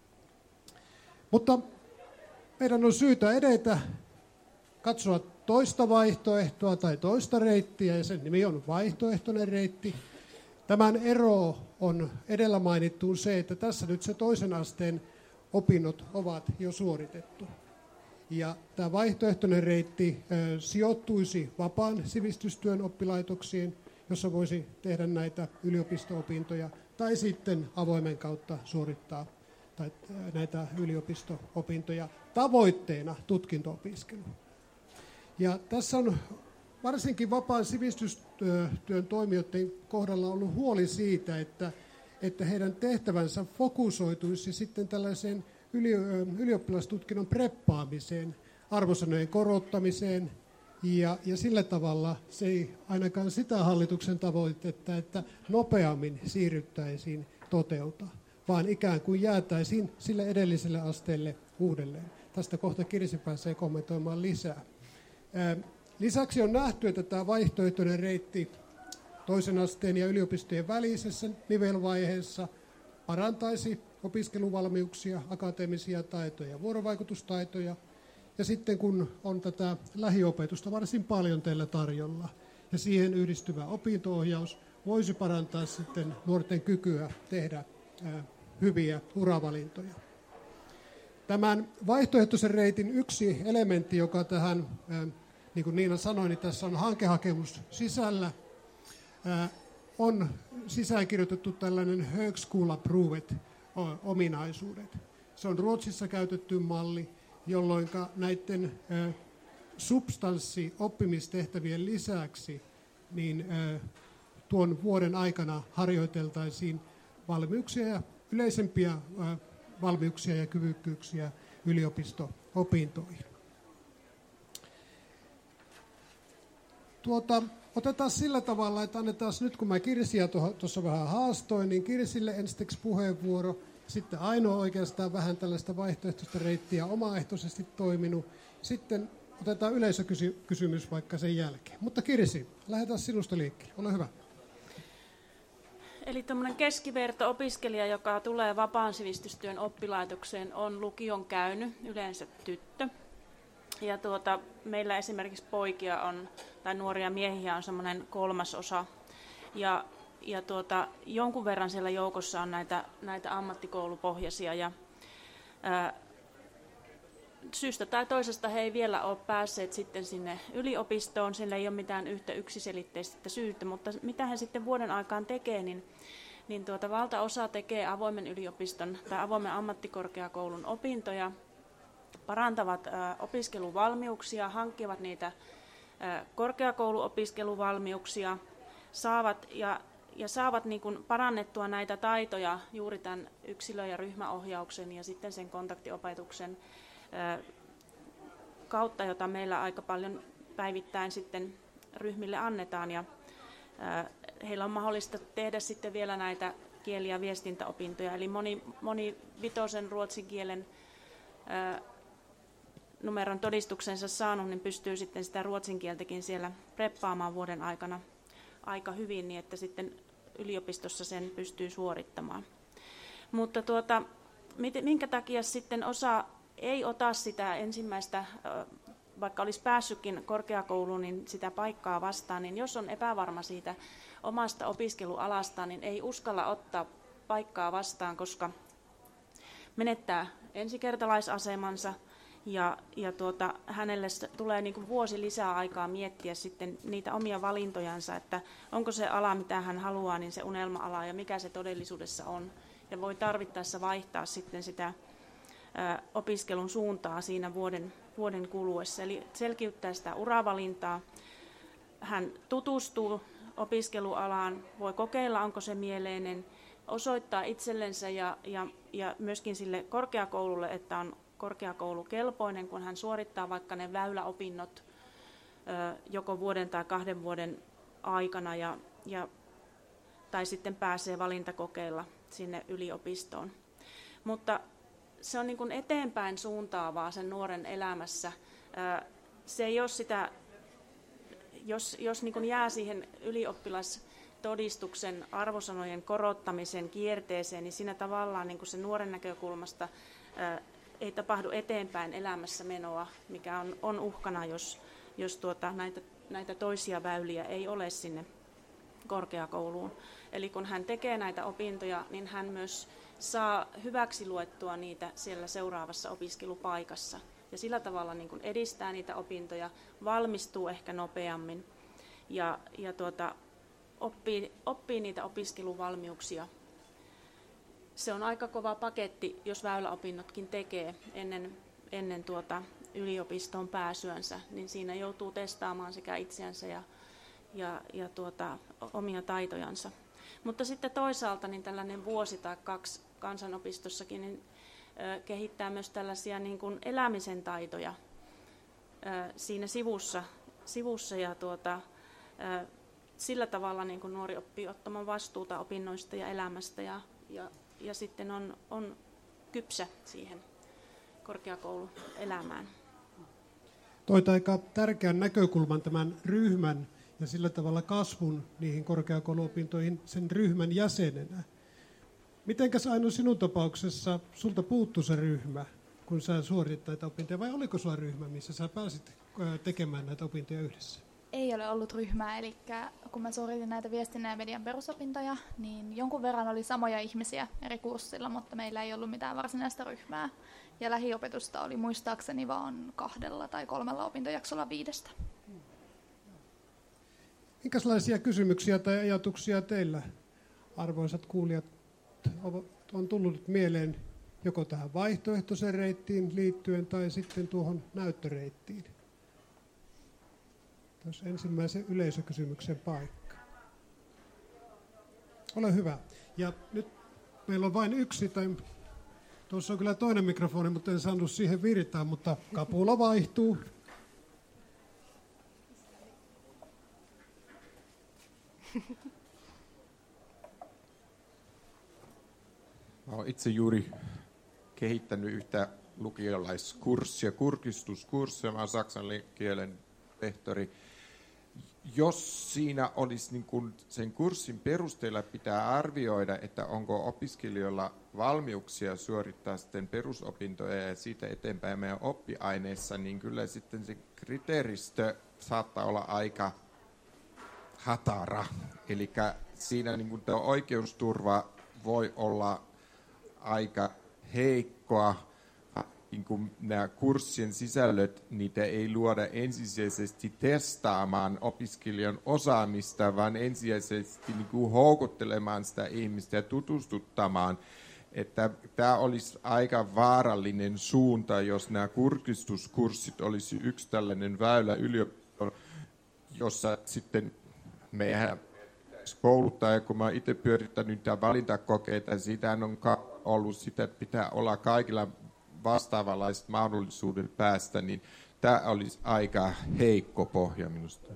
Mutta meidän on syytä edetä, katsoa toista vaihtoehtoa tai toista reittiä, ja sen nimi on vaihtoehtoinen reitti. Tämän ero on edellä mainittuun se, että tässä nyt se toisen asteen opinnot ovat jo suoritettu. Ja tämä vaihtoehtoinen reitti sijoittuisi vapaan sivistystyön oppilaitoksiin, jossa voisi tehdä näitä yliopisto-opintoja, tai sitten avoimen kautta suorittaa näitä yliopisto-opintoja tavoitteena tutkinto-opiskelu. Ja tässä on varsinkin vapaan sivistystyön toimijoiden kohdalla ollut huoli siitä, että heidän tehtävänsä fokusoituisi sitten tällaiseen ylioppilastutkinnon preppaamiseen, arvosanojen korottamiseen, ja sillä tavalla se ei ainakaan sitä hallituksen tavoitetta, että nopeammin siirryttäisiin toteuta, vaan ikään kuin jäätäisiin sille edelliselle asteelle uudelleen. Tästä kohta Kirsi pääsee kommentoimaan lisää. Lisäksi on nähty, että tämä vaihtoehtoinen reitti toisen asteen ja yliopistojen välisessä nivelvaiheessa parantaisi opiskeluvalmiuksia, akateemisia taitoja ja vuorovaikutustaitoja. Ja sitten kun on tätä lähiopetusta varsin paljon teillä tarjolla ja siihen yhdistyvä opinto-ohjaus voisi parantaa sitten nuorten kykyä tehdä hyviä uravalintoja. Tämän vaihtoehtoisen reitin yksi elementti, joka tähän, niin kuin Niina sanoi, niin tässä on hankehakemus sisällä, on sisäänkirjoitettu tällainen Högskola-provet-ominaisuudet. Se on Ruotsissa käytetty malli, jolloin näiden substanssi-oppimistehtävien lisäksi niin tuon vuoden aikana harjoiteltaisiin valmiuksia ja yleisempiä valmiuksia ja kyvykkyyksiä yliopisto-opintoihin. Otetaan sillä tavalla, että annetaan nyt, kun mä Kirsiä tuossa vähän haastoin, niin Kirsille ensiksi puheenvuoro. Sitten Aino oikeastaan vähän tällaista vaihtoehtoista reittiä omaehtoisesti toiminut. Sitten otetaan yleisökysymys vaikka sen jälkeen. Mutta Kirsi, lähdetään sinusta liikkeelle. Ole hyvä. Eli tämmöinen keskiverto-opiskelija, joka tulee vapaan sivistystyön oppilaitokseen, on lukion käynyt, yleensä tyttö. Ja meillä esimerkiksi poikia on, tai nuoria miehiä on semmoinen 1/3. Ja jonkun verran siellä joukossa on näitä ammattikoulupohjaisia. Ja, syystä tai toisesta he ei vielä ole päässeet sitten sinne yliopistoon. Sillä ei ole mitään yhtä yksiselitteistä syytä, mutta mitä he sitten vuoden aikaan tekee, niin valtaosa tekee avoimen yliopiston tai avoimen ammattikorkeakoulun opintoja, parantavat opiskeluvalmiuksia, hankkivat niitä korkeakouluopiskeluvalmiuksia, saavat niin kuin parannettua näitä taitoja juuri tämän yksilö- ja ryhmäohjauksen ja sitten sen kontaktiopetuksen kautta, jota meillä aika paljon päivittäin sitten ryhmille annetaan. Ja heillä on mahdollista tehdä sitten vielä näitä kieli- ja viestintäopintoja, eli moni vitosen ruotsin kielen numeron todistuksensa saanut, niin pystyy sitten sitä ruotsin kieltäkin siellä preppaamaan vuoden aikana aika hyvin, niin että sitten yliopistossa sen pystyy suorittamaan. Mutta minkä takia sitten osa ei ota sitä ensimmäistä, vaikka olisi päässytkin korkeakouluun, niin sitä paikkaa vastaan, niin jos on epävarma siitä omasta opiskelualastaan, niin ei uskalla ottaa paikkaa vastaan, koska menettää ensikertalaisasemansa ja hänelle tulee niin kuin vuosi lisää aikaa miettiä sitten niitä omia valintojansa, että onko se ala, mitä hän haluaa, niin se unelma-ala ja mikä se todellisuudessa on. Ja voi tarvittaessa vaihtaa sitten sitä opiskelun suuntaa siinä vuoden kuluessa. Eli selkiyttää sitä uravalintaa. Hän tutustuu opiskelualaan, voi kokeilla, onko se mieleinen, osoittaa itsellensä ja myöskin sille korkeakoululle, että on korkeakoulukelpoinen, kun hän suorittaa vaikka ne väyläopinnot joko vuoden tai 2 vuoden aikana tai sitten pääsee valintakokeilla sinne yliopistoon. Mutta se on niin kuin eteenpäin suuntaavaa sen nuoren elämässä. Se ei ole sitä, jos niin kuin jää siihen ylioppilastodistuksen arvosanojen korottamisen kierteeseen, niin siinä tavallaan niin kuin se nuoren näkökulmasta ei tapahdu eteenpäin elämässä menoa, mikä on uhkana, jos näitä toisia väyliä ei ole sinne korkeakouluun. Eli kun hän tekee näitä opintoja, niin hän myös saa hyväksi luettua niitä siellä seuraavassa opiskelupaikassa. Ja sillä tavalla niin kuin edistää niitä opintoja, valmistuu ehkä nopeammin ja oppii niitä opiskeluvalmiuksia. Se on aika kova paketti, jos väyläopinnotkin tekee ennen yliopistoon pääsyänsä, niin siinä joutuu testaamaan sekä itseänsä ja omia taitojansa. Mutta sitten toisaalta niin tällainen vuosi tai 2 kansanopistossakin niin kehittää myös tällaisia niin kuin elämisen taitoja siinä sivussa ja sillä tavalla niin kuin nuori oppii ottamaan vastuuta opinnoista ja elämästä ja sitten on kypsä siihen korkeakouluelämään. Toit aika tärkeän näkökulman tämän ryhmän ja sillä tavalla kasvun niihin korkeakouluopintoihin sen ryhmän jäsenenä. Mitenkäs Aino sinun tapauksessa sulta puuttui se ryhmä, kun sä suoritit näitä opintoja, vai oliko sulla ryhmä, missä sä pääsit tekemään näitä opintoja yhdessä? Ei ole ollut ryhmää, eli kun mä suoritin näitä viestinnän ja median perusopintoja, niin jonkun verran oli samoja ihmisiä eri kurssilla, mutta meillä ei ollut mitään varsinaista ryhmää. Ja lähiopetusta oli muistaakseni vaan 2 tai 3 opintojaksolla 5. Minkälaisia kysymyksiä tai ajatuksia teillä, arvoisat kuulijat, on tullut mieleen joko tähän vaihtoehtoiseen reittiin liittyen tai sitten tuohon näyttöreittiin? Tässä ensimmäisen yleisökysymyksen paikka. Ole hyvä. Ja nyt meillä on vain yksi, tai tuossa on kyllä toinen mikrofoni, mutta en saanut siihen virtaa, mutta kapula vaihtuu. Mä olen itse juuri kehittänyt yhtä lukiolaiskurssia, kurkistuskurssia. Mä olen saksan kielen lehtori, jos siinä olisi niin kuin sen kurssin perusteella pitää arvioida, että onko opiskelijoilla valmiuksia suorittaa sitten perusopintoja ja siitä eteenpäin meidän oppiaineissa, niin kyllä sitten se kriteeristö saattaa olla aika hatara. Eli siinä niin kuin tuo oikeusturva voi olla aika heikkoa. Niin kuin nämä kurssien sisällöt, niitä ei luoda ensisijaisesti testaamaan opiskelijan osaamista, vaan ensisijaisesti niin kuin houkuttelemaan sitä ihmistä ja tutustuttamaan. Että tämä olisi aika vaarallinen suunta, jos nämä kurkistuskurssit olisi yksi tällainen väylä yliopistoon, jossa sitten meidän kouluttaa, ja kun mä itse pyörittänyt tämä valintakokeita, siitä on ollut sitä, että pitää olla kaikilla vastaavanlaiset mahdollisuudet päästä, niin tämä olisi aika heikko pohja minusta.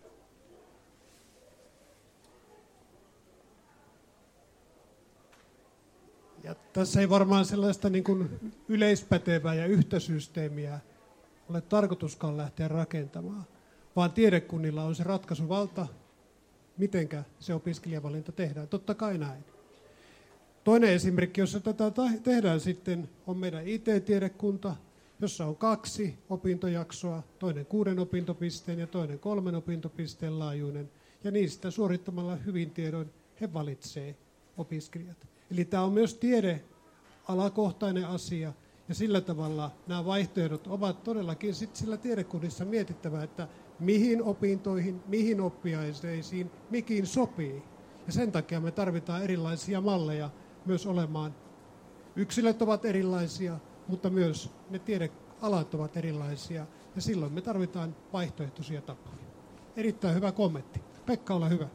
Ja tässä ei varmaan sellaista niin kuin yleispätevää ja yhtä systeemiä ole tarkoituskaan lähteä rakentamaan, vaan tiedekunnilla on se ratkaisuvalta, mitenkä se opiskelijavalinta tehdään. Totta kai näin. Toinen esimerkki, jossa tätä tehdään sitten, on meidän IT-tiedekunta, jossa on 2 opintojaksoa, toinen 6 opintopisteen ja toinen 3 opintopisteen laajuinen. Ja niistä suorittamalla hyvin tiedoin he valitsee opiskelijat. Eli tämä on myös tiedealakohtainen asia, ja sillä tavalla nämä vaihtoehdot ovat todellakin sitten sillä tiedekunnissa mietittävä, että mihin opintoihin, mihin oppiaineisiin, mikin sopii. Ja sen takia me tarvitaan erilaisia malleja myös olemaan. Yksilöt ovat erilaisia, mutta myös ne tiedealat ovat erilaisia, ja silloin me tarvitaan vaihtoehtoisia tapoja. Erittäin hyvä kommentti. Pekka, ole hyvä.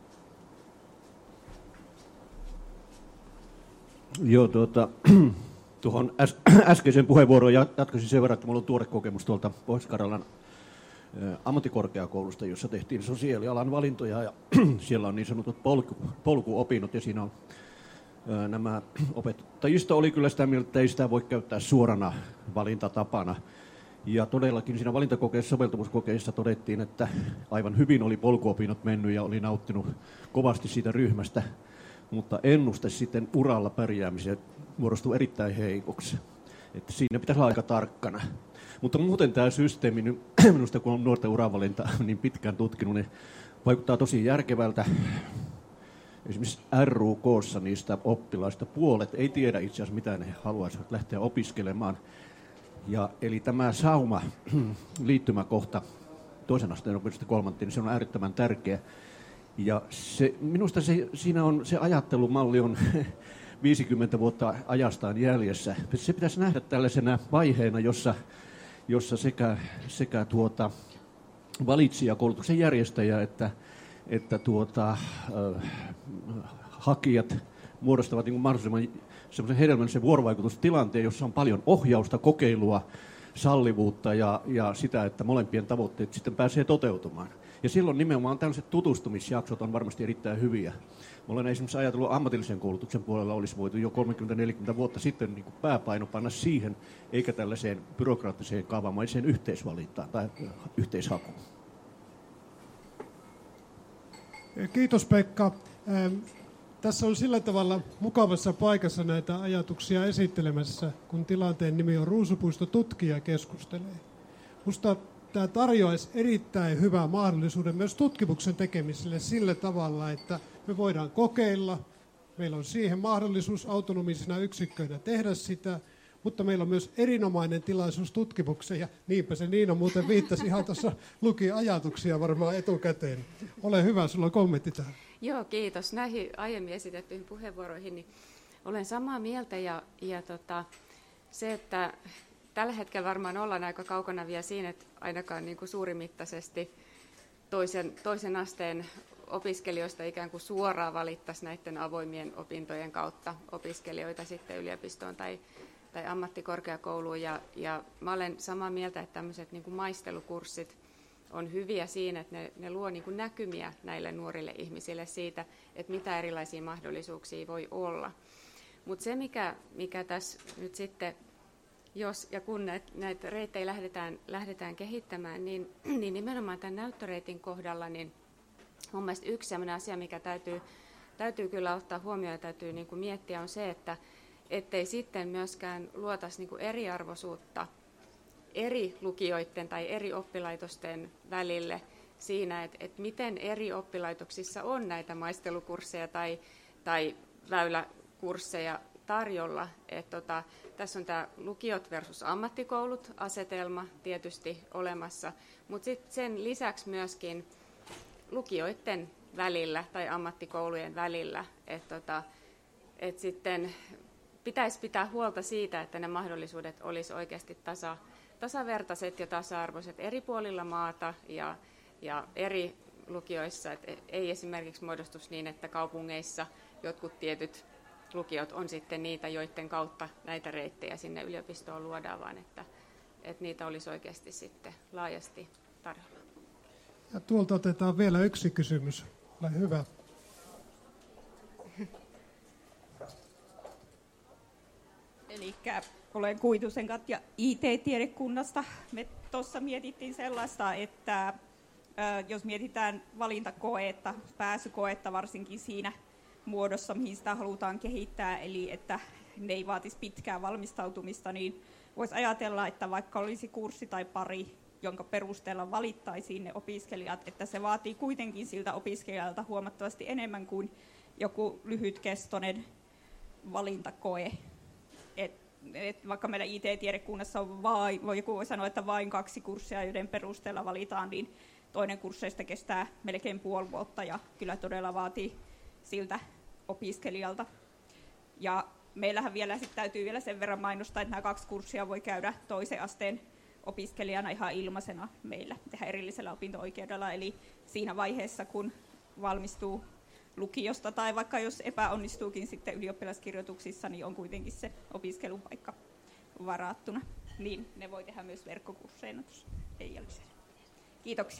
Joo, tuohon äskeiseen puheenvuoroon jatkaisin sen verran, että minulla on tuore kokemus tuolta Pohjois-Karjalan ammattikorkeakoulusta, jossa tehtiin sosiaalialan valintoja, ja siellä on niin sanotut polkuopinnot, ja siinä on nämä opettajisto oli kyllä sitä mieltä, että ei sitä voi käyttää suorana valintatapana. Ja todellakin siinä valintakokeessa, soveltuvuuskokeessa todettiin, että aivan hyvin oli polkuopinnot mennyt ja oli nauttinut kovasti siitä ryhmästä, mutta ennuste sitten uralla pärjäämiseen muodostui erittäin heikoksi. Että siinä pitäisi olla aika tarkkana. Mutta muuten tämä systeemi, minusta kun on nuorten uravalinta niin pitkään tutkinut, niin vaikuttaa tosi järkevältä. Esimerkiksi RUK:ssa niistä oppilaista puolet ei tiedä itse asiassa, mitä ne haluaisivat lähteä opiskelemaan. Ja, eli tämä sauma liittymäkohta toisen asteen opetusta 3, niin se on äärettömän tärkeä. Ja minusta siinä on se ajattelumalli on 50 vuotta ajastaan jäljessä. Se pitäisi nähdä tällaisena vaiheena, jossa sekä valitsijakoulutuksen järjestäjä että hakijat muodostavat niin kuin mahdollisimman semmoisen hedelmällisen vuorovaikutustilanteen, jossa on paljon ohjausta, kokeilua, sallivuutta ja sitä, että molempien tavoitteet sitten pääsee toteutumaan. Ja silloin nimenomaan tällaiset tutustumisjaksot on varmasti erittäin hyviä. Mä olen esimerkiksi ajatellut, ammatillisen koulutuksen puolella olisi voitu jo 30-40 vuotta sitten niin kuin pääpaino panna siihen, eikä tällaiseen byrokraattiseen kaavamaiseen yhteisvalintaan tai yhteishakuun. Kiitos Pekka. Tässä on sillä tavalla mukavassa paikassa näitä ajatuksia esittelemässä, kun tilanteen nimi on Ruusupuisto tutkija keskustelee. Minusta tämä tarjoaisi erittäin hyvän mahdollisuuden myös tutkimuksen tekemiselle sillä tavalla, että me voidaan kokeilla. Meillä on siihen mahdollisuus autonomisina yksikköinä tehdä sitä, mutta meillä on myös erinomainen tilaisuus tutkimukseen, ja niinpä se Niina muuten viittasi ihan tuossa, luki ajatuksia varmaan etukäteen. Ole hyvä, sulla on kommentti tähän. Joo, kiitos. Näihin aiemmin esitettyihin puheenvuoroihin niin olen samaa mieltä, ja se, että tällä hetkellä varmaan ollaan aika kaukana vielä siinä, että ainakaan niin kuin suurimittaisesti toisen asteen opiskelijoista ikään kuin suoraan valittaisi näiden avoimien opintojen kautta opiskelijoita sitten yliopistoon tai ammattikorkeakouluun. Ja mä olen samaa mieltä, että tämmöiset niin kuin maistelukurssit on hyviä siinä, että ne luo niin kuin näkymiä näille nuorille ihmisille siitä, että mitä erilaisia mahdollisuuksia voi olla. Mutta se, mikä tässä nyt sitten, jos ja kun näitä reittejä lähdetään kehittämään, niin nimenomaan tämän näyttöreitin kohdalla, niin mun mielestä yksi sellainen asia, mikä täytyy kyllä ottaa huomioon ja täytyy niin kuin miettiä, on se, että ettei sitten myöskään luotaisi niin kuin eriarvoisuutta eri lukioiden tai eri oppilaitosten välille siinä, että miten eri oppilaitoksissa on näitä maistelukursseja tai väyläkursseja tarjolla. Tässä on tämä lukiot versus ammattikoulut -asetelma tietysti olemassa, mutta sitten sen lisäksi myöskin lukioiden välillä tai ammattikoulujen välillä, että sitten pitäisi pitää huolta siitä, että ne mahdollisuudet olisi oikeasti tasavertaiset ja tasa-arvoiset eri puolilla maata ja eri lukioissa. Et ei esimerkiksi muodostus niin, että kaupungeissa jotkut tietyt lukiot on sitten niitä, joiden kautta näitä reittejä sinne yliopistoon luodaan, vaan että niitä olisi oikeasti sitten laajasti tarjolla. Ja tuolta otetaan vielä yksi kysymys. Ole hyvä. Elikkä olen Kuitusen Katja IT-tiedekunnasta. Me tuossa mietittiin sellaista, että jos mietitään valintakoetta, pääsykoetta varsinkin siinä muodossa, mihin sitä halutaan kehittää, eli että ne ei vaatisi pitkää valmistautumista, niin voisi ajatella, että vaikka olisi kurssi tai pari, jonka perusteella valittaisiin ne opiskelijat, että se vaatii kuitenkin siltä opiskelijalta huomattavasti enemmän kuin joku lyhytkestoinen valintakoe. Vaikka meillä IT-tiedekunnassa on joku voi sanoa, että vain 2 kurssia, joiden perusteella valitaan, niin toinen kursseista kestää melkein puoli vuotta ja kyllä todella vaatii siltä opiskelijalta. Ja meillähän vielä täytyy vielä sen verran mainostaa, että nämä 2 kurssia voi käydä toisen asteen opiskelijana ihan ilmaisena meillä tehdä erillisellä opinto-oikeudella. Eli siinä vaiheessa, kun valmistuu lukiosta tai vaikka jos epäonnistuukin sitten ylioppilaskirjoituksissa, niin on kuitenkin se opiskelupaikka varattuna. Niin ne voi tehdä myös verkkokursseina tuossa EIL:ssä. Kiitoksia.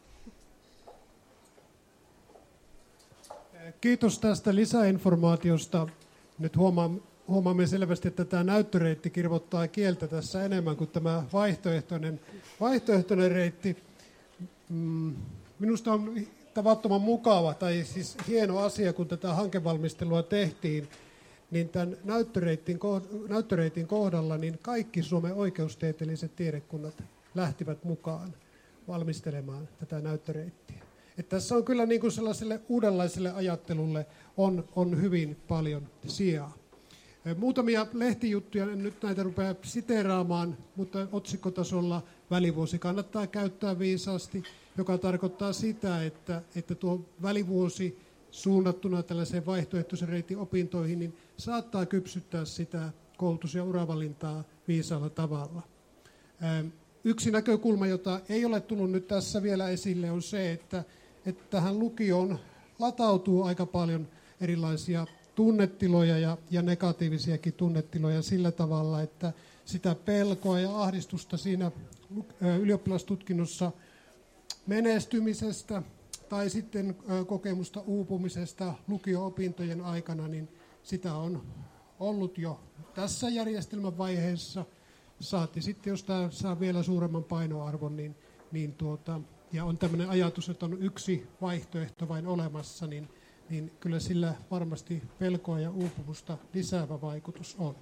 Kiitos tästä lisäinformaatiosta. Nyt huomaamme selvästi, että tämä näyttöreitti kirvoittaa kieltä tässä enemmän kuin tämä vaihtoehtoinen reitti. Minusta on tavattoman mukava tai siis hieno asia, kun tätä hankevalmistelua tehtiin, niin tämän näyttöreitin kohdalla niin kaikki Suomen oikeustieteelliset tiedekunnat lähtivät mukaan valmistelemaan tätä näyttöreittiä. Että tässä on kyllä niin kuin sellaiselle uudenlaiselle ajattelulle on hyvin paljon sijaa. Muutamia lehtijuttuja, en nyt näitä rupea siteeraamaan, mutta otsikkotasolla välivuosi kannattaa käyttää viisaasti, joka tarkoittaa sitä, että tuo välivuosi suunnattuna tällaiseen vaihtoehtoisen reitin opintoihin, niin saattaa kypsyttää sitä koulutus- ja uravalintaa viisaalla tavalla. Yksi näkökulma, jota ei ole tullut nyt tässä vielä esille, on se, että tähän lukioon latautuu aika paljon erilaisia tunnetiloja ja negatiivisiakin tunnetiloja sillä tavalla, että sitä pelkoa ja ahdistusta siinä ylioppilastutkinnossa menestymisestä tai sitten kokemusta uupumisesta lukio-opintojen aikana, niin sitä on ollut jo tässä järjestelmän vaiheessa. Saatti sitten, jos tämä saa vielä suuremman painoarvon, ja on tämmöinen ajatus, että on yksi vaihtoehto vain olemassa, niin kyllä sillä varmasti pelkoa ja uupumusta lisäävä vaikutus on.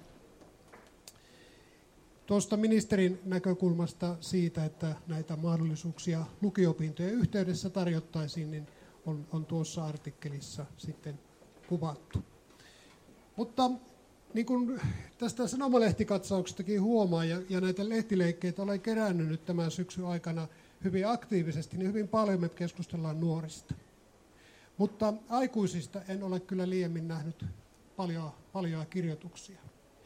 Tuosta ministerin näkökulmasta siitä, että näitä mahdollisuuksia lukio-opintojen yhteydessä tarjottaisiin, niin on tuossa artikkelissa sitten kuvattu. Mutta niin kuin tästä sanomalehtikatsaukstakin huomaa, ja näitä lehtileikkeitä olen kerännyt nyt tämän syksyn aikana hyvin aktiivisesti, niin hyvin paljon me keskustellaan nuorista. Mutta aikuisista en ole kyllä liiemmin nähnyt paljon kirjoituksia.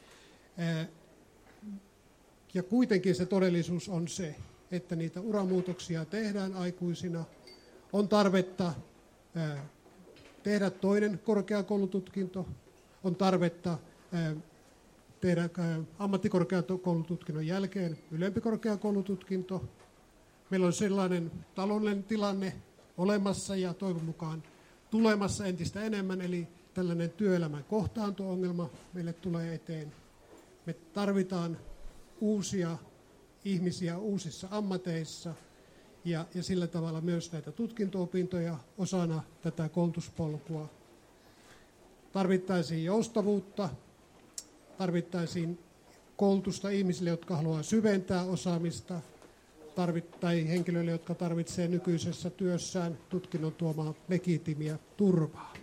Ja kuitenkin se todellisuus on se, että niitä uramuutoksia tehdään aikuisina. On tarvetta tehdä toinen korkeakoulututkinto, on tarvetta tehdä ammattikorkeakoulututkinnon jälkeen ylempi korkeakoulututkinto. Meillä on sellainen taloudellinen tilanne olemassa ja toivon mukaan tulemassa entistä enemmän, eli tällainen työelämän kohtaanto-ongelma meille tulee eteen. Me tarvitaan uusia ihmisiä uusissa ammateissa ja sillä tavalla myös näitä tutkinto-opintoja osana tätä koulutuspolkua. Tarvittaisiin joustavuutta, tarvittaisiin koulutusta ihmisille, jotka haluaa syventää osaamista, tai henkilöille, jotka tarvitsevat nykyisessä työssään tutkinnon tuomaa legitiimiä turvaa.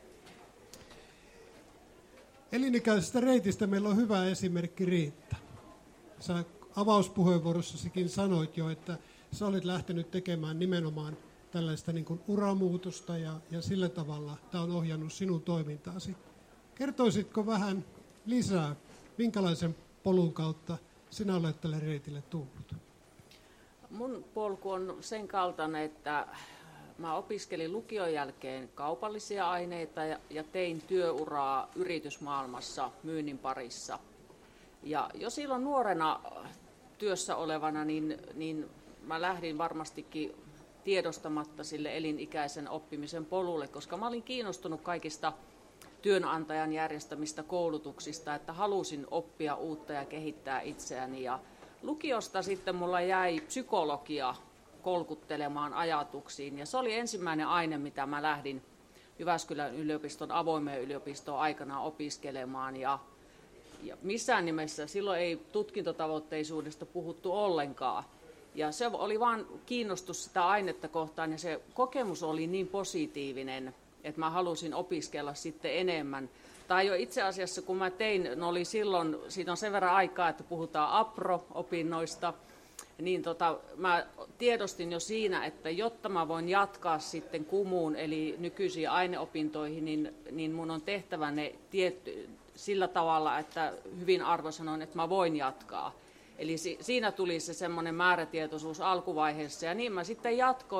Elinikäisestä reitistä meillä on hyvä esimerkki Riitta. Sä avauspuheenvuorossasikin sanoit jo, että sä olet lähtenyt tekemään nimenomaan tällaista niin kuin uramuutosta ja sillä tavalla tämä on ohjannut sinun toimintaasi. Kertoisitko vähän lisää, minkälaisen polun kautta sinä olet tälle reitille tullut? Mun polku on sen kaltainen, että mä opiskelin lukion jälkeen kaupallisia aineita ja tein työuraa yritysmaailmassa myynnin parissa. Ja jo silloin nuorena työssä olevana, niin mä lähdin varmastikin tiedostamatta sille elinikäisen oppimisen polulle, koska mä olin kiinnostunut kaikista työnantajan järjestämistä koulutuksista, että halusin oppia uutta ja kehittää itseäni. Ja lukiosta sitten mulla jäi psykologia kolkuttelemaan ajatuksiin, ja se oli ensimmäinen aine, mitä mä lähdin Jyväskylän yliopiston avoimeen yliopistoon aikanaan opiskelemaan. Ja missään nimessä silloin ei tutkintotavoitteisuudesta puhuttu ollenkaan. Ja se oli vain kiinnostus sitä ainetta kohtaan, ja se kokemus oli niin positiivinen, että mä halusin opiskella sitten enemmän. Tai jo itse asiassa, kun mä tein, oli silloin, siitä on sen verran aikaa, että puhutaan APRO-opinnoista, niin mä tiedostin jo siinä, että jotta mä voin jatkaa sitten kumuun, eli nykyisiin aineopintoihin, niin mun on tehtävä ne sillä tavalla, että hyvin arvosanoin, että mä voin jatkaa. Eli siinä tuli se semmoinen määrätietoisuus alkuvaiheessa, ja niin mä sitten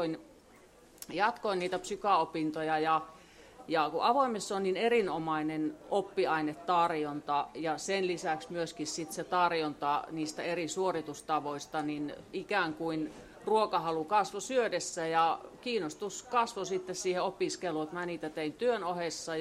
jatkoin niitä psykaopintoja, ja kun avoimessa on niin erinomainen oppiainetarjonta, ja sen lisäksi myöskin sit se tarjonta niistä eri suoritustavoista, niin ikään kuin ruokahalu kasvoi syödessä, ja kiinnostus kasvoi sitten siihen opiskeluun, että mä niitä tein työn ohessa,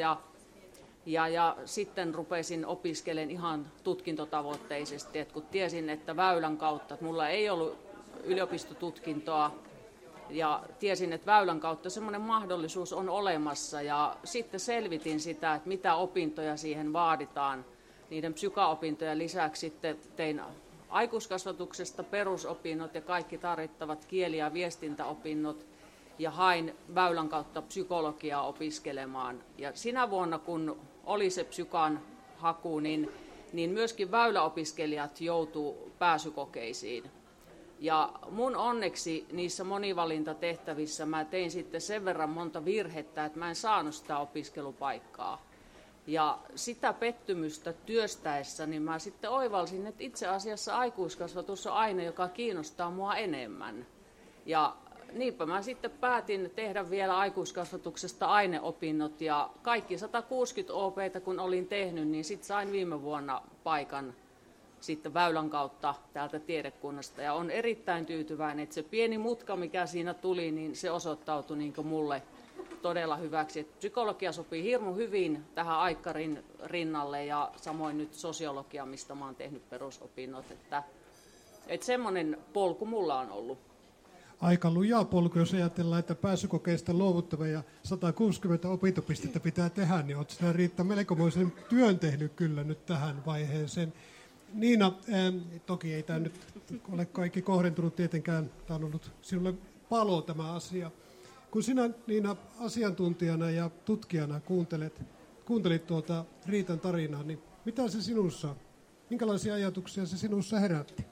ja sitten rupesin opiskelemaan ihan tutkintotavoitteisesti, että kun tiesin, että väylän kautta, että mulla ei ollut yliopistotutkintoa, ja tiesin, että väylän kautta semmoinen mahdollisuus on olemassa, ja sitten selvitin sitä, että mitä opintoja siihen vaaditaan. Niiden psykaopintojen lisäksi sitten tein aikuiskasvatuksesta perusopinnot ja kaikki tarvittavat kieli- ja viestintäopinnot, ja hain väylän kautta psykologiaa opiskelemaan. Ja sinä vuonna, kun oli se psykan haku, niin myöskin väyläopiskelijat joutuu pääsykokeisiin. Ja mun onneksi niissä monivalintatehtävissä mä tein sitten sen verran monta virhettä, että mä en saanut sitä opiskelupaikkaa. Ja sitä pettymystä työstäessä, niin mä sitten oivalsin, että itse asiassa aikuiskasvatus on aine, joka kiinnostaa mua enemmän. Ja niinpä mä sitten päätin tehdä vielä aikuiskasvatuksesta aineopinnot, ja kaikki 160 OP:tä kun olin tehnyt, niin sitten sain viime vuonna paikan sitten väylän kautta täältä tiedekunnasta, ja on erittäin tyytyväinen, että se pieni mutka, mikä siinä tuli, niin se osoittautui niin kuin mulle todella hyväksi. Että psykologia sopii hirmu hyvin tähän aikkarin rinnalle, ja samoin nyt sosiologia, mistä mä oon tehnyt perusopinnot, että semmoinen polku mulla on ollut. Aika lujaa polku, jos ajatellaan, että pääsykokeista luovuttava ja 160 opintopistettä pitää tehdä, niin olet sinä Riitta melkomoisen työn tehnyt kyllä nyt tähän vaiheeseen. Niina, toki ei tämä nyt ole kaikki kohdentunut tietenkään, tämä on ollut sinulle palo tämä asia. Kun sinä, Niina, asiantuntijana ja tutkijana kuuntelit tuota Riitan tarinaa, niin mitä se sinussa, minkälaisia ajatuksia se sinussa herätti?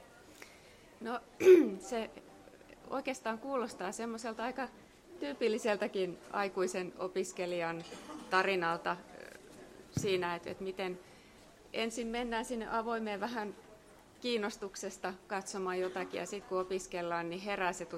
No se oikeastaan kuulostaa semmoiselta aika tyypilliseltäkin aikuisen opiskelijan tarinalta siinä, että miten ensin mennään sinne avoimeen vähän kiinnostuksesta katsomaan jotakin, ja sitten kun opiskellaan, niin herää se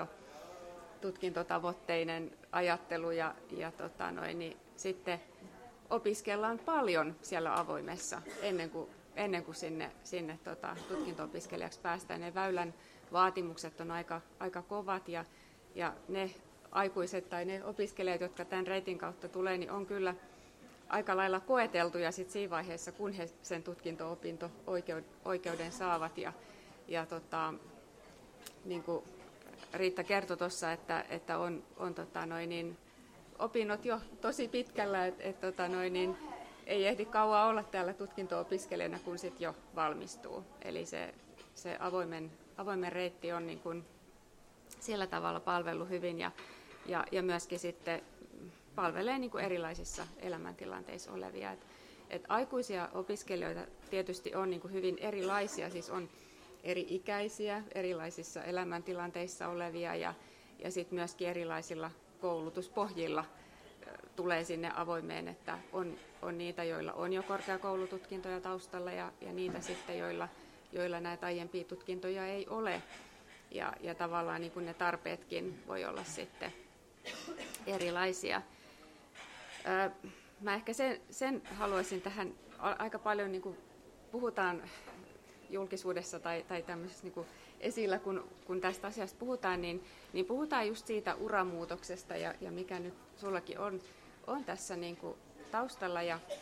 tutkintotavoitteinen ajattelu, ja niin sitten opiskellaan paljon siellä avoimessa ennen kuin sinne tutkinto-opiskelijaksi päästään. Ne väylän vaatimukset on aika kovat, ja ne aikuiset tai ne opiskelijat, jotka tämän reitin kautta tulee, niin on kyllä aika lailla koeteltuja sit siinä vaiheessa, kun he sen tutkinto-opinto-oikeuden saavat. Niin kuin Riitta kertoi tuossa, että on opinnot jo tosi pitkällä, että ei ehdi kauan olla täällä tutkinto-opiskelijana, kun sitten jo valmistuu. Eli se avoimen reitti on niin kuin sillä tavalla palvellut hyvin ja myöskin sitten palvelee niin kuin erilaisissa elämäntilanteissa olevia. Et aikuisia opiskelijoita tietysti on niin kuin hyvin erilaisia, siis on eri-ikäisiä, erilaisissa elämäntilanteissa olevia ja sitten myöskin erilaisilla koulutuspohjilla tulee sinne avoimeen, että on niitä, joilla on jo korkeakoulututkintoja taustalla ja niitä sitten, joilla näitä aiempia tutkintoja ei ole. Ja tavallaan niin kuin ne tarpeetkin voi olla sitten erilaisia. Mä ehkä sen haluaisin tähän, aika paljon niin kuin puhutaan julkisuudessa tai tämmöisessä niin kuin esillä, kun tästä asiasta puhutaan, niin puhutaan just siitä uramuutoksesta ja mikä nyt sullakin on tässä niin kuin taustalla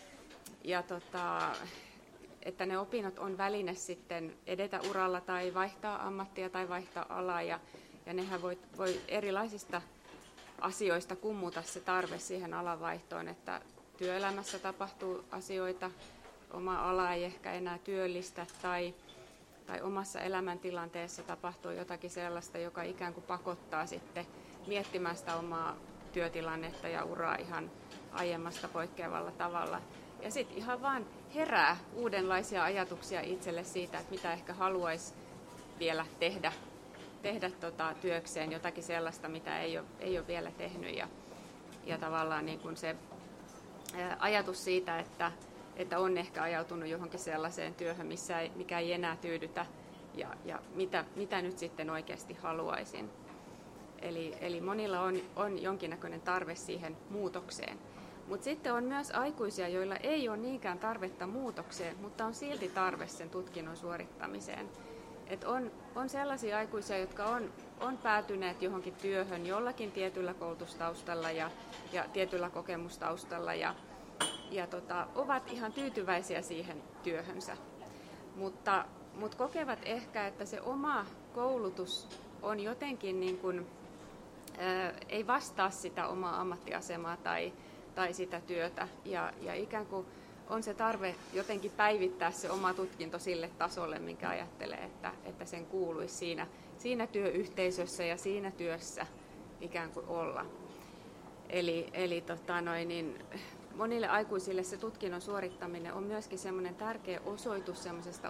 että ne opinnot on väline sitten edetä uralla tai vaihtaa ammattia tai vaihtaa alaa ja nehän voi erilaisista asioista kummuta se tarve siihen alanvaihtoon, että työelämässä tapahtuu asioita, oma ala ei ehkä enää työllistä tai omassa elämäntilanteessa tapahtuu jotakin sellaista, joka ikään kuin pakottaa sitten miettimään sitä omaa työtilannetta ja uraa ihan aiemmasta poikkeavalla tavalla. Ja sitten ihan vaan herää uudenlaisia ajatuksia itselle siitä, että mitä ehkä haluaisi vielä tehdä työkseen, jotakin sellaista, mitä ei ole vielä tehnyt. Ja tavallaan niin kuin se ajatus siitä, että on ehkä ajautunut johonkin sellaiseen työhön, mikä ei enää tyydytä ja mitä nyt sitten oikeasti haluaisin. Eli monilla on jonkinnäköinen tarve siihen muutokseen. Mutta sitten on myös aikuisia, joilla ei ole niinkään tarvetta muutokseen, mutta on silti tarve sen tutkinnon suorittamiseen. Et on sellaisia aikuisia, jotka on päätyneet johonkin työhön jollakin tietyllä koulutustaustalla ja tietyllä kokemustaustalla ja ovat ihan tyytyväisiä siihen työhönsä. Mutta kokevat ehkä, että se oma koulutus on jotenkin niin kuin, ei vastaa sitä omaa ammattiasemaa tai sitä työtä ja ikään kuin on se tarve jotenkin päivittää se oma tutkinto sille tasolle, minkä ajattelee, että sen kuuluisi siinä työyhteisössä ja siinä työssä ikään kuin olla. Eli monille aikuisille se tutkinnon suorittaminen on myöskin semmoinen tärkeä osoitus semmoisesta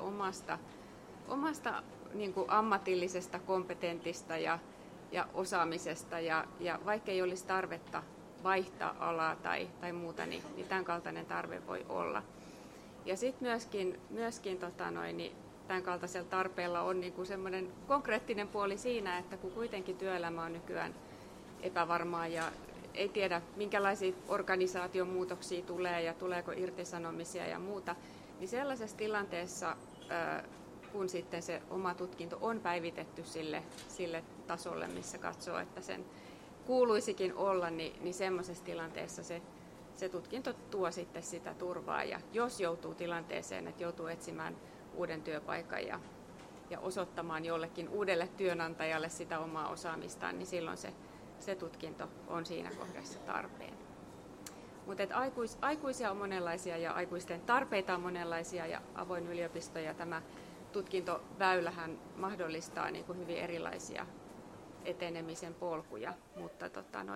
omasta niin kuin ammatillisesta kompetentista ja osaamisesta ja vaikka ei olisi tarvetta vaihtaa alaa tai muuta, niin tämän kaltainen tarve voi olla. Ja sitten myöskin tämän kaltaisella tarpeella on niin kuin semmoinen konkreettinen puoli siinä, että kun kuitenkin työelämä on nykyään epävarmaa ja ei tiedä, minkälaisia organisaatiomuutoksia tulee ja tuleeko irtisanomisia ja muuta, niin sellaisessa tilanteessa, kun sitten se oma tutkinto on päivitetty sille tasolle, missä katsoo, että sen kuuluisikin olla, niin semmoisessa tilanteessa se tutkinto tuo sitten sitä turvaa. Ja jos joutuu tilanteeseen, että joutuu etsimään uuden työpaikan ja osoittamaan jollekin uudelle työnantajalle sitä omaa osaamistaan, niin silloin se tutkinto on siinä kohdassa tarpeen. Mutta aikuisia on monenlaisia ja aikuisten tarpeita on monenlaisia ja avoin yliopisto ja tämä tutkintoväylähän mahdollistaa niin kuin hyvin erilaisia etenemisen polkuja, mutta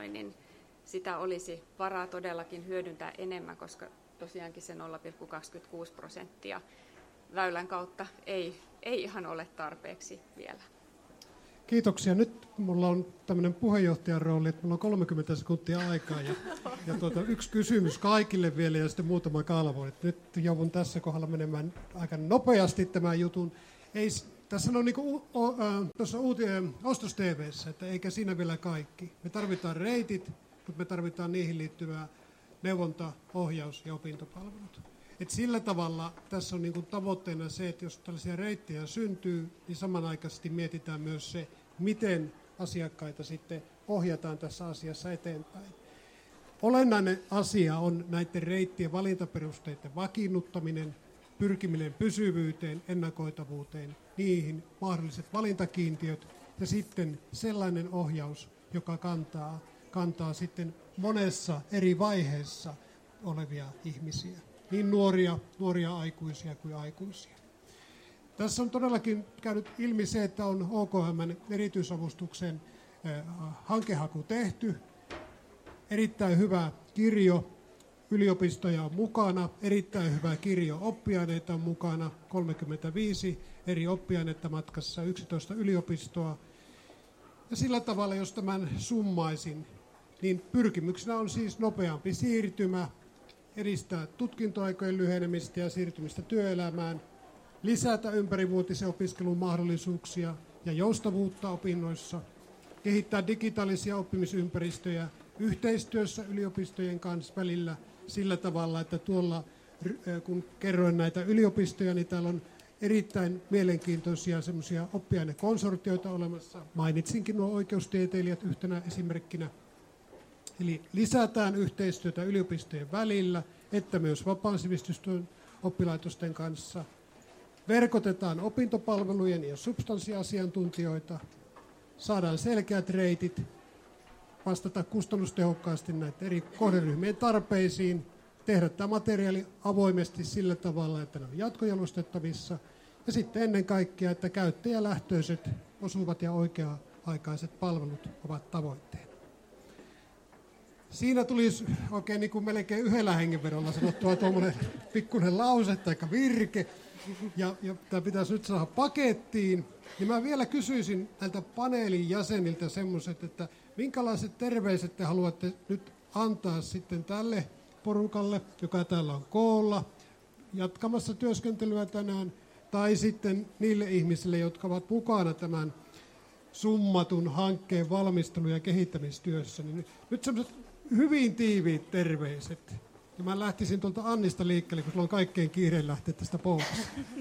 sitä olisi varaa todellakin hyödyntää enemmän, koska tosiaankin se 0,26% väylän kautta ei ihan ole tarpeeksi vielä. Kiitoksia. Nyt mulla on tämmöinen puheenjohtajan rooli, että mulla on 30 sekuntia aikaa ja yksi kysymys kaikille vielä ja sitten muutama kalvo. Nyt joudun tässä kohdalla menemään aika nopeasti tämän jutun. Tässä on niin kuin tuossa Ostos TV:ssä, että eikä siinä vielä kaikki. Me tarvitaan reitit, mutta me tarvitaan niihin liittyvää neuvonta, ohjaus ja opintopalvelut. Et sillä tavalla tässä on niin kuin tavoitteena se, että jos tällaisia reittejä syntyy, niin samanaikaisesti mietitään myös se, miten asiakkaita sitten ohjataan tässä asiassa eteenpäin. Olennainen asia on näiden reittien valintaperusteiden vakiinnuttaminen, pyrkiminen pysyvyyteen, ennakoitavuuteen, niihin mahdolliset valintakiintiöt ja sitten sellainen ohjaus, joka kantaa sitten monessa eri vaiheessa olevia ihmisiä, niin nuoria aikuisia kuin aikuisia. Tässä on todellakin käynyt ilmi se, että on OKM:n erityisavustuksen hankehaku tehty. Erittäin hyvä kirjo, yliopistoja on mukana, erittäin hyvä kirjo, oppiaineita on mukana, 35 eri oppiainetta matkassa, 11 yliopistoa. Ja sillä tavalla, jos tämän summaisin, niin pyrkimyksenä on siis nopeampi siirtymä, edistää tutkintoaikojen lyhenemistä ja siirtymistä työelämään, lisätä ympärivuotisen opiskelun mahdollisuuksia ja joustavuutta opinnoissa, kehittää digitaalisia oppimisympäristöjä yhteistyössä yliopistojen kanssa välillä sillä tavalla, että tuolla, kun kerroin näitä yliopistoja, niin täällä on erittäin mielenkiintoisia semmoisia oppiainekonsortioita olemassa. Mainitsinkin nuo oikeustieteilijät yhtenä esimerkkinä. Eli lisätään yhteistyötä yliopistojen välillä, että myös vapaan sivistystyön oppilaitosten kanssa. Verkotetaan opintopalvelujen ja substanssiasiantuntijoita. Saadaan selkeät reitit vastata kustannustehokkaasti näiden eri kohderyhmien tarpeisiin. Tehdä tämä materiaali avoimesti sillä tavalla, että ne on jatkojalostettavissa. Ja sitten ennen kaikkea, että käyttäjälähtöiset, osuvat ja oikea-aikaiset palvelut ovat tavoitteena. Siinä tulisi oikein niin kuin melkein yhdellä hengenvedolla sanottua tuommoinen pikkuinen lause tai virke, ja tämä pitäisi nyt saada pakettiin. Niin mä vielä kysyisin näiltä paneelin jäseniltä semmoiset, että minkälaiset terveiset te haluatte nyt antaa sitten tälle porukalle, joka täällä on koolla, jatkamassa työskentelyä tänään, tai sitten niille ihmisille, jotka ovat mukana tämän summatun hankkeen valmistelu- ja kehittämistyössä. Niin nyt semmoiset hyvin tiiviit terveiset. Ja mä lähtisin tuolta Annista liikkeelle, kun sulla on kaikkein kiireen lähteä tästä poukasta.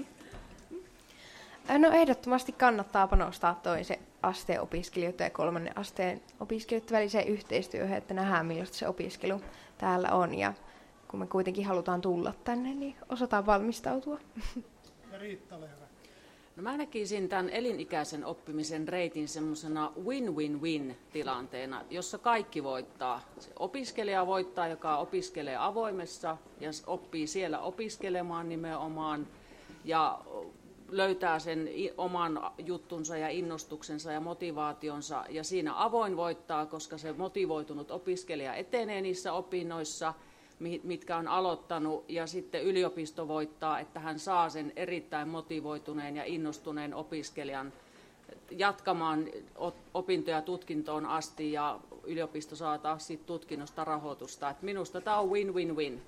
No ehdottomasti kannattaa panostaa toisen asteen opiskelijoiden ja kolmannen asteen opiskelijoiden väliseen yhteistyöhön, että nähdään millaista se opiskelu täällä on. Ja kun me kuitenkin halutaan tulla tänne, niin osataan valmistautua. Ja Riitta, ole hyvä. No mä näkisin tämän elinikäisen oppimisen reitin semmoisena win-win-win-tilanteena, jossa kaikki voittaa. Se opiskelija voittaa, joka opiskelee avoimessa ja oppii siellä opiskelemaan nimenomaan ja löytää sen oman juttunsa ja innostuksensa ja motivaationsa. Ja siinä avoin voittaa, koska se motivoitunut opiskelija etenee niissä opinnoissa, mitkä on aloittanut, ja sitten yliopisto voittaa, että hän saa sen erittäin motivoituneen ja innostuneen opiskelijan jatkamaan opintoja tutkintoon asti, ja yliopisto saa taas siitä tutkinnosta rahoitusta. Et minusta tämä on win-win-win.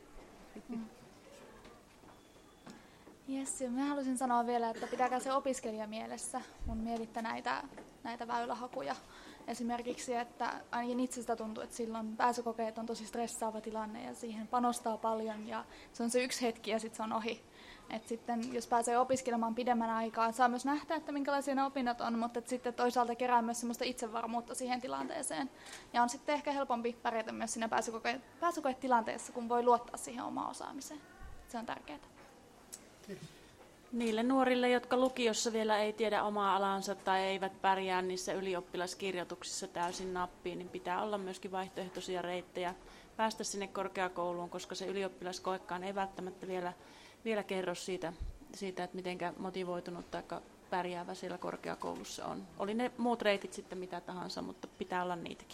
Yes, mä haluaisin sanoa vielä, että pitäkää se opiskelija mielessä, kun mietitte näitä väylähakuja. Esimerkiksi, että ainakin itsestä tuntuu, että silloin pääsykokeet on tosi stressaava tilanne ja siihen panostaa paljon ja se on se yksi hetki ja sitten se on ohi. Et sitten jos pääsee opiskelemaan pidemmän aikaa, saa myös nähdä, että minkälaisia ne opinnot on, mutta sitten toisaalta kerää myös semmoista itsevarmuutta siihen tilanteeseen. Ja on sitten ehkä helpompi pärjätä myös siinä pääsykoetilanteessa, kun voi luottaa siihen omaan osaamiseen. Se on tärkeää. Niille nuorille, jotka lukiossa vielä ei tiedä omaa alansa tai eivät pärjää niissä ylioppilaskirjoituksissa täysin nappiin, niin pitää olla myöskin vaihtoehtoisia reittejä päästä sinne korkeakouluun, koska se ylioppilaskoekaan ei välttämättä vielä kerro siitä, että miten motivoitunut tai pärjäävä siellä korkeakoulussa on. Oli ne muut reitit sitten mitä tahansa, mutta pitää olla niitäkin.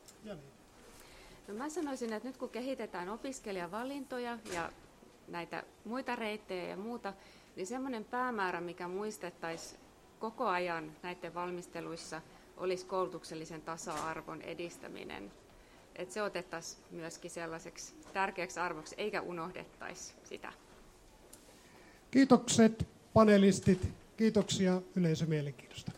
No mä sanoisin, että nyt kun kehitetään opiskelijavalintoja ja näitä muita reittejä ja muuta, niin semmoinen päämäärä, mikä muistettaisiin koko ajan näiden valmisteluissa, olisi koulutuksellisen tasa-arvon edistäminen. Että se otettaisiin myöskin sellaiseksi tärkeäksi arvoksi, eikä unohdettaisi sitä. Kiitokset panelistit, kiitoksia yleisömielenkiinnosta.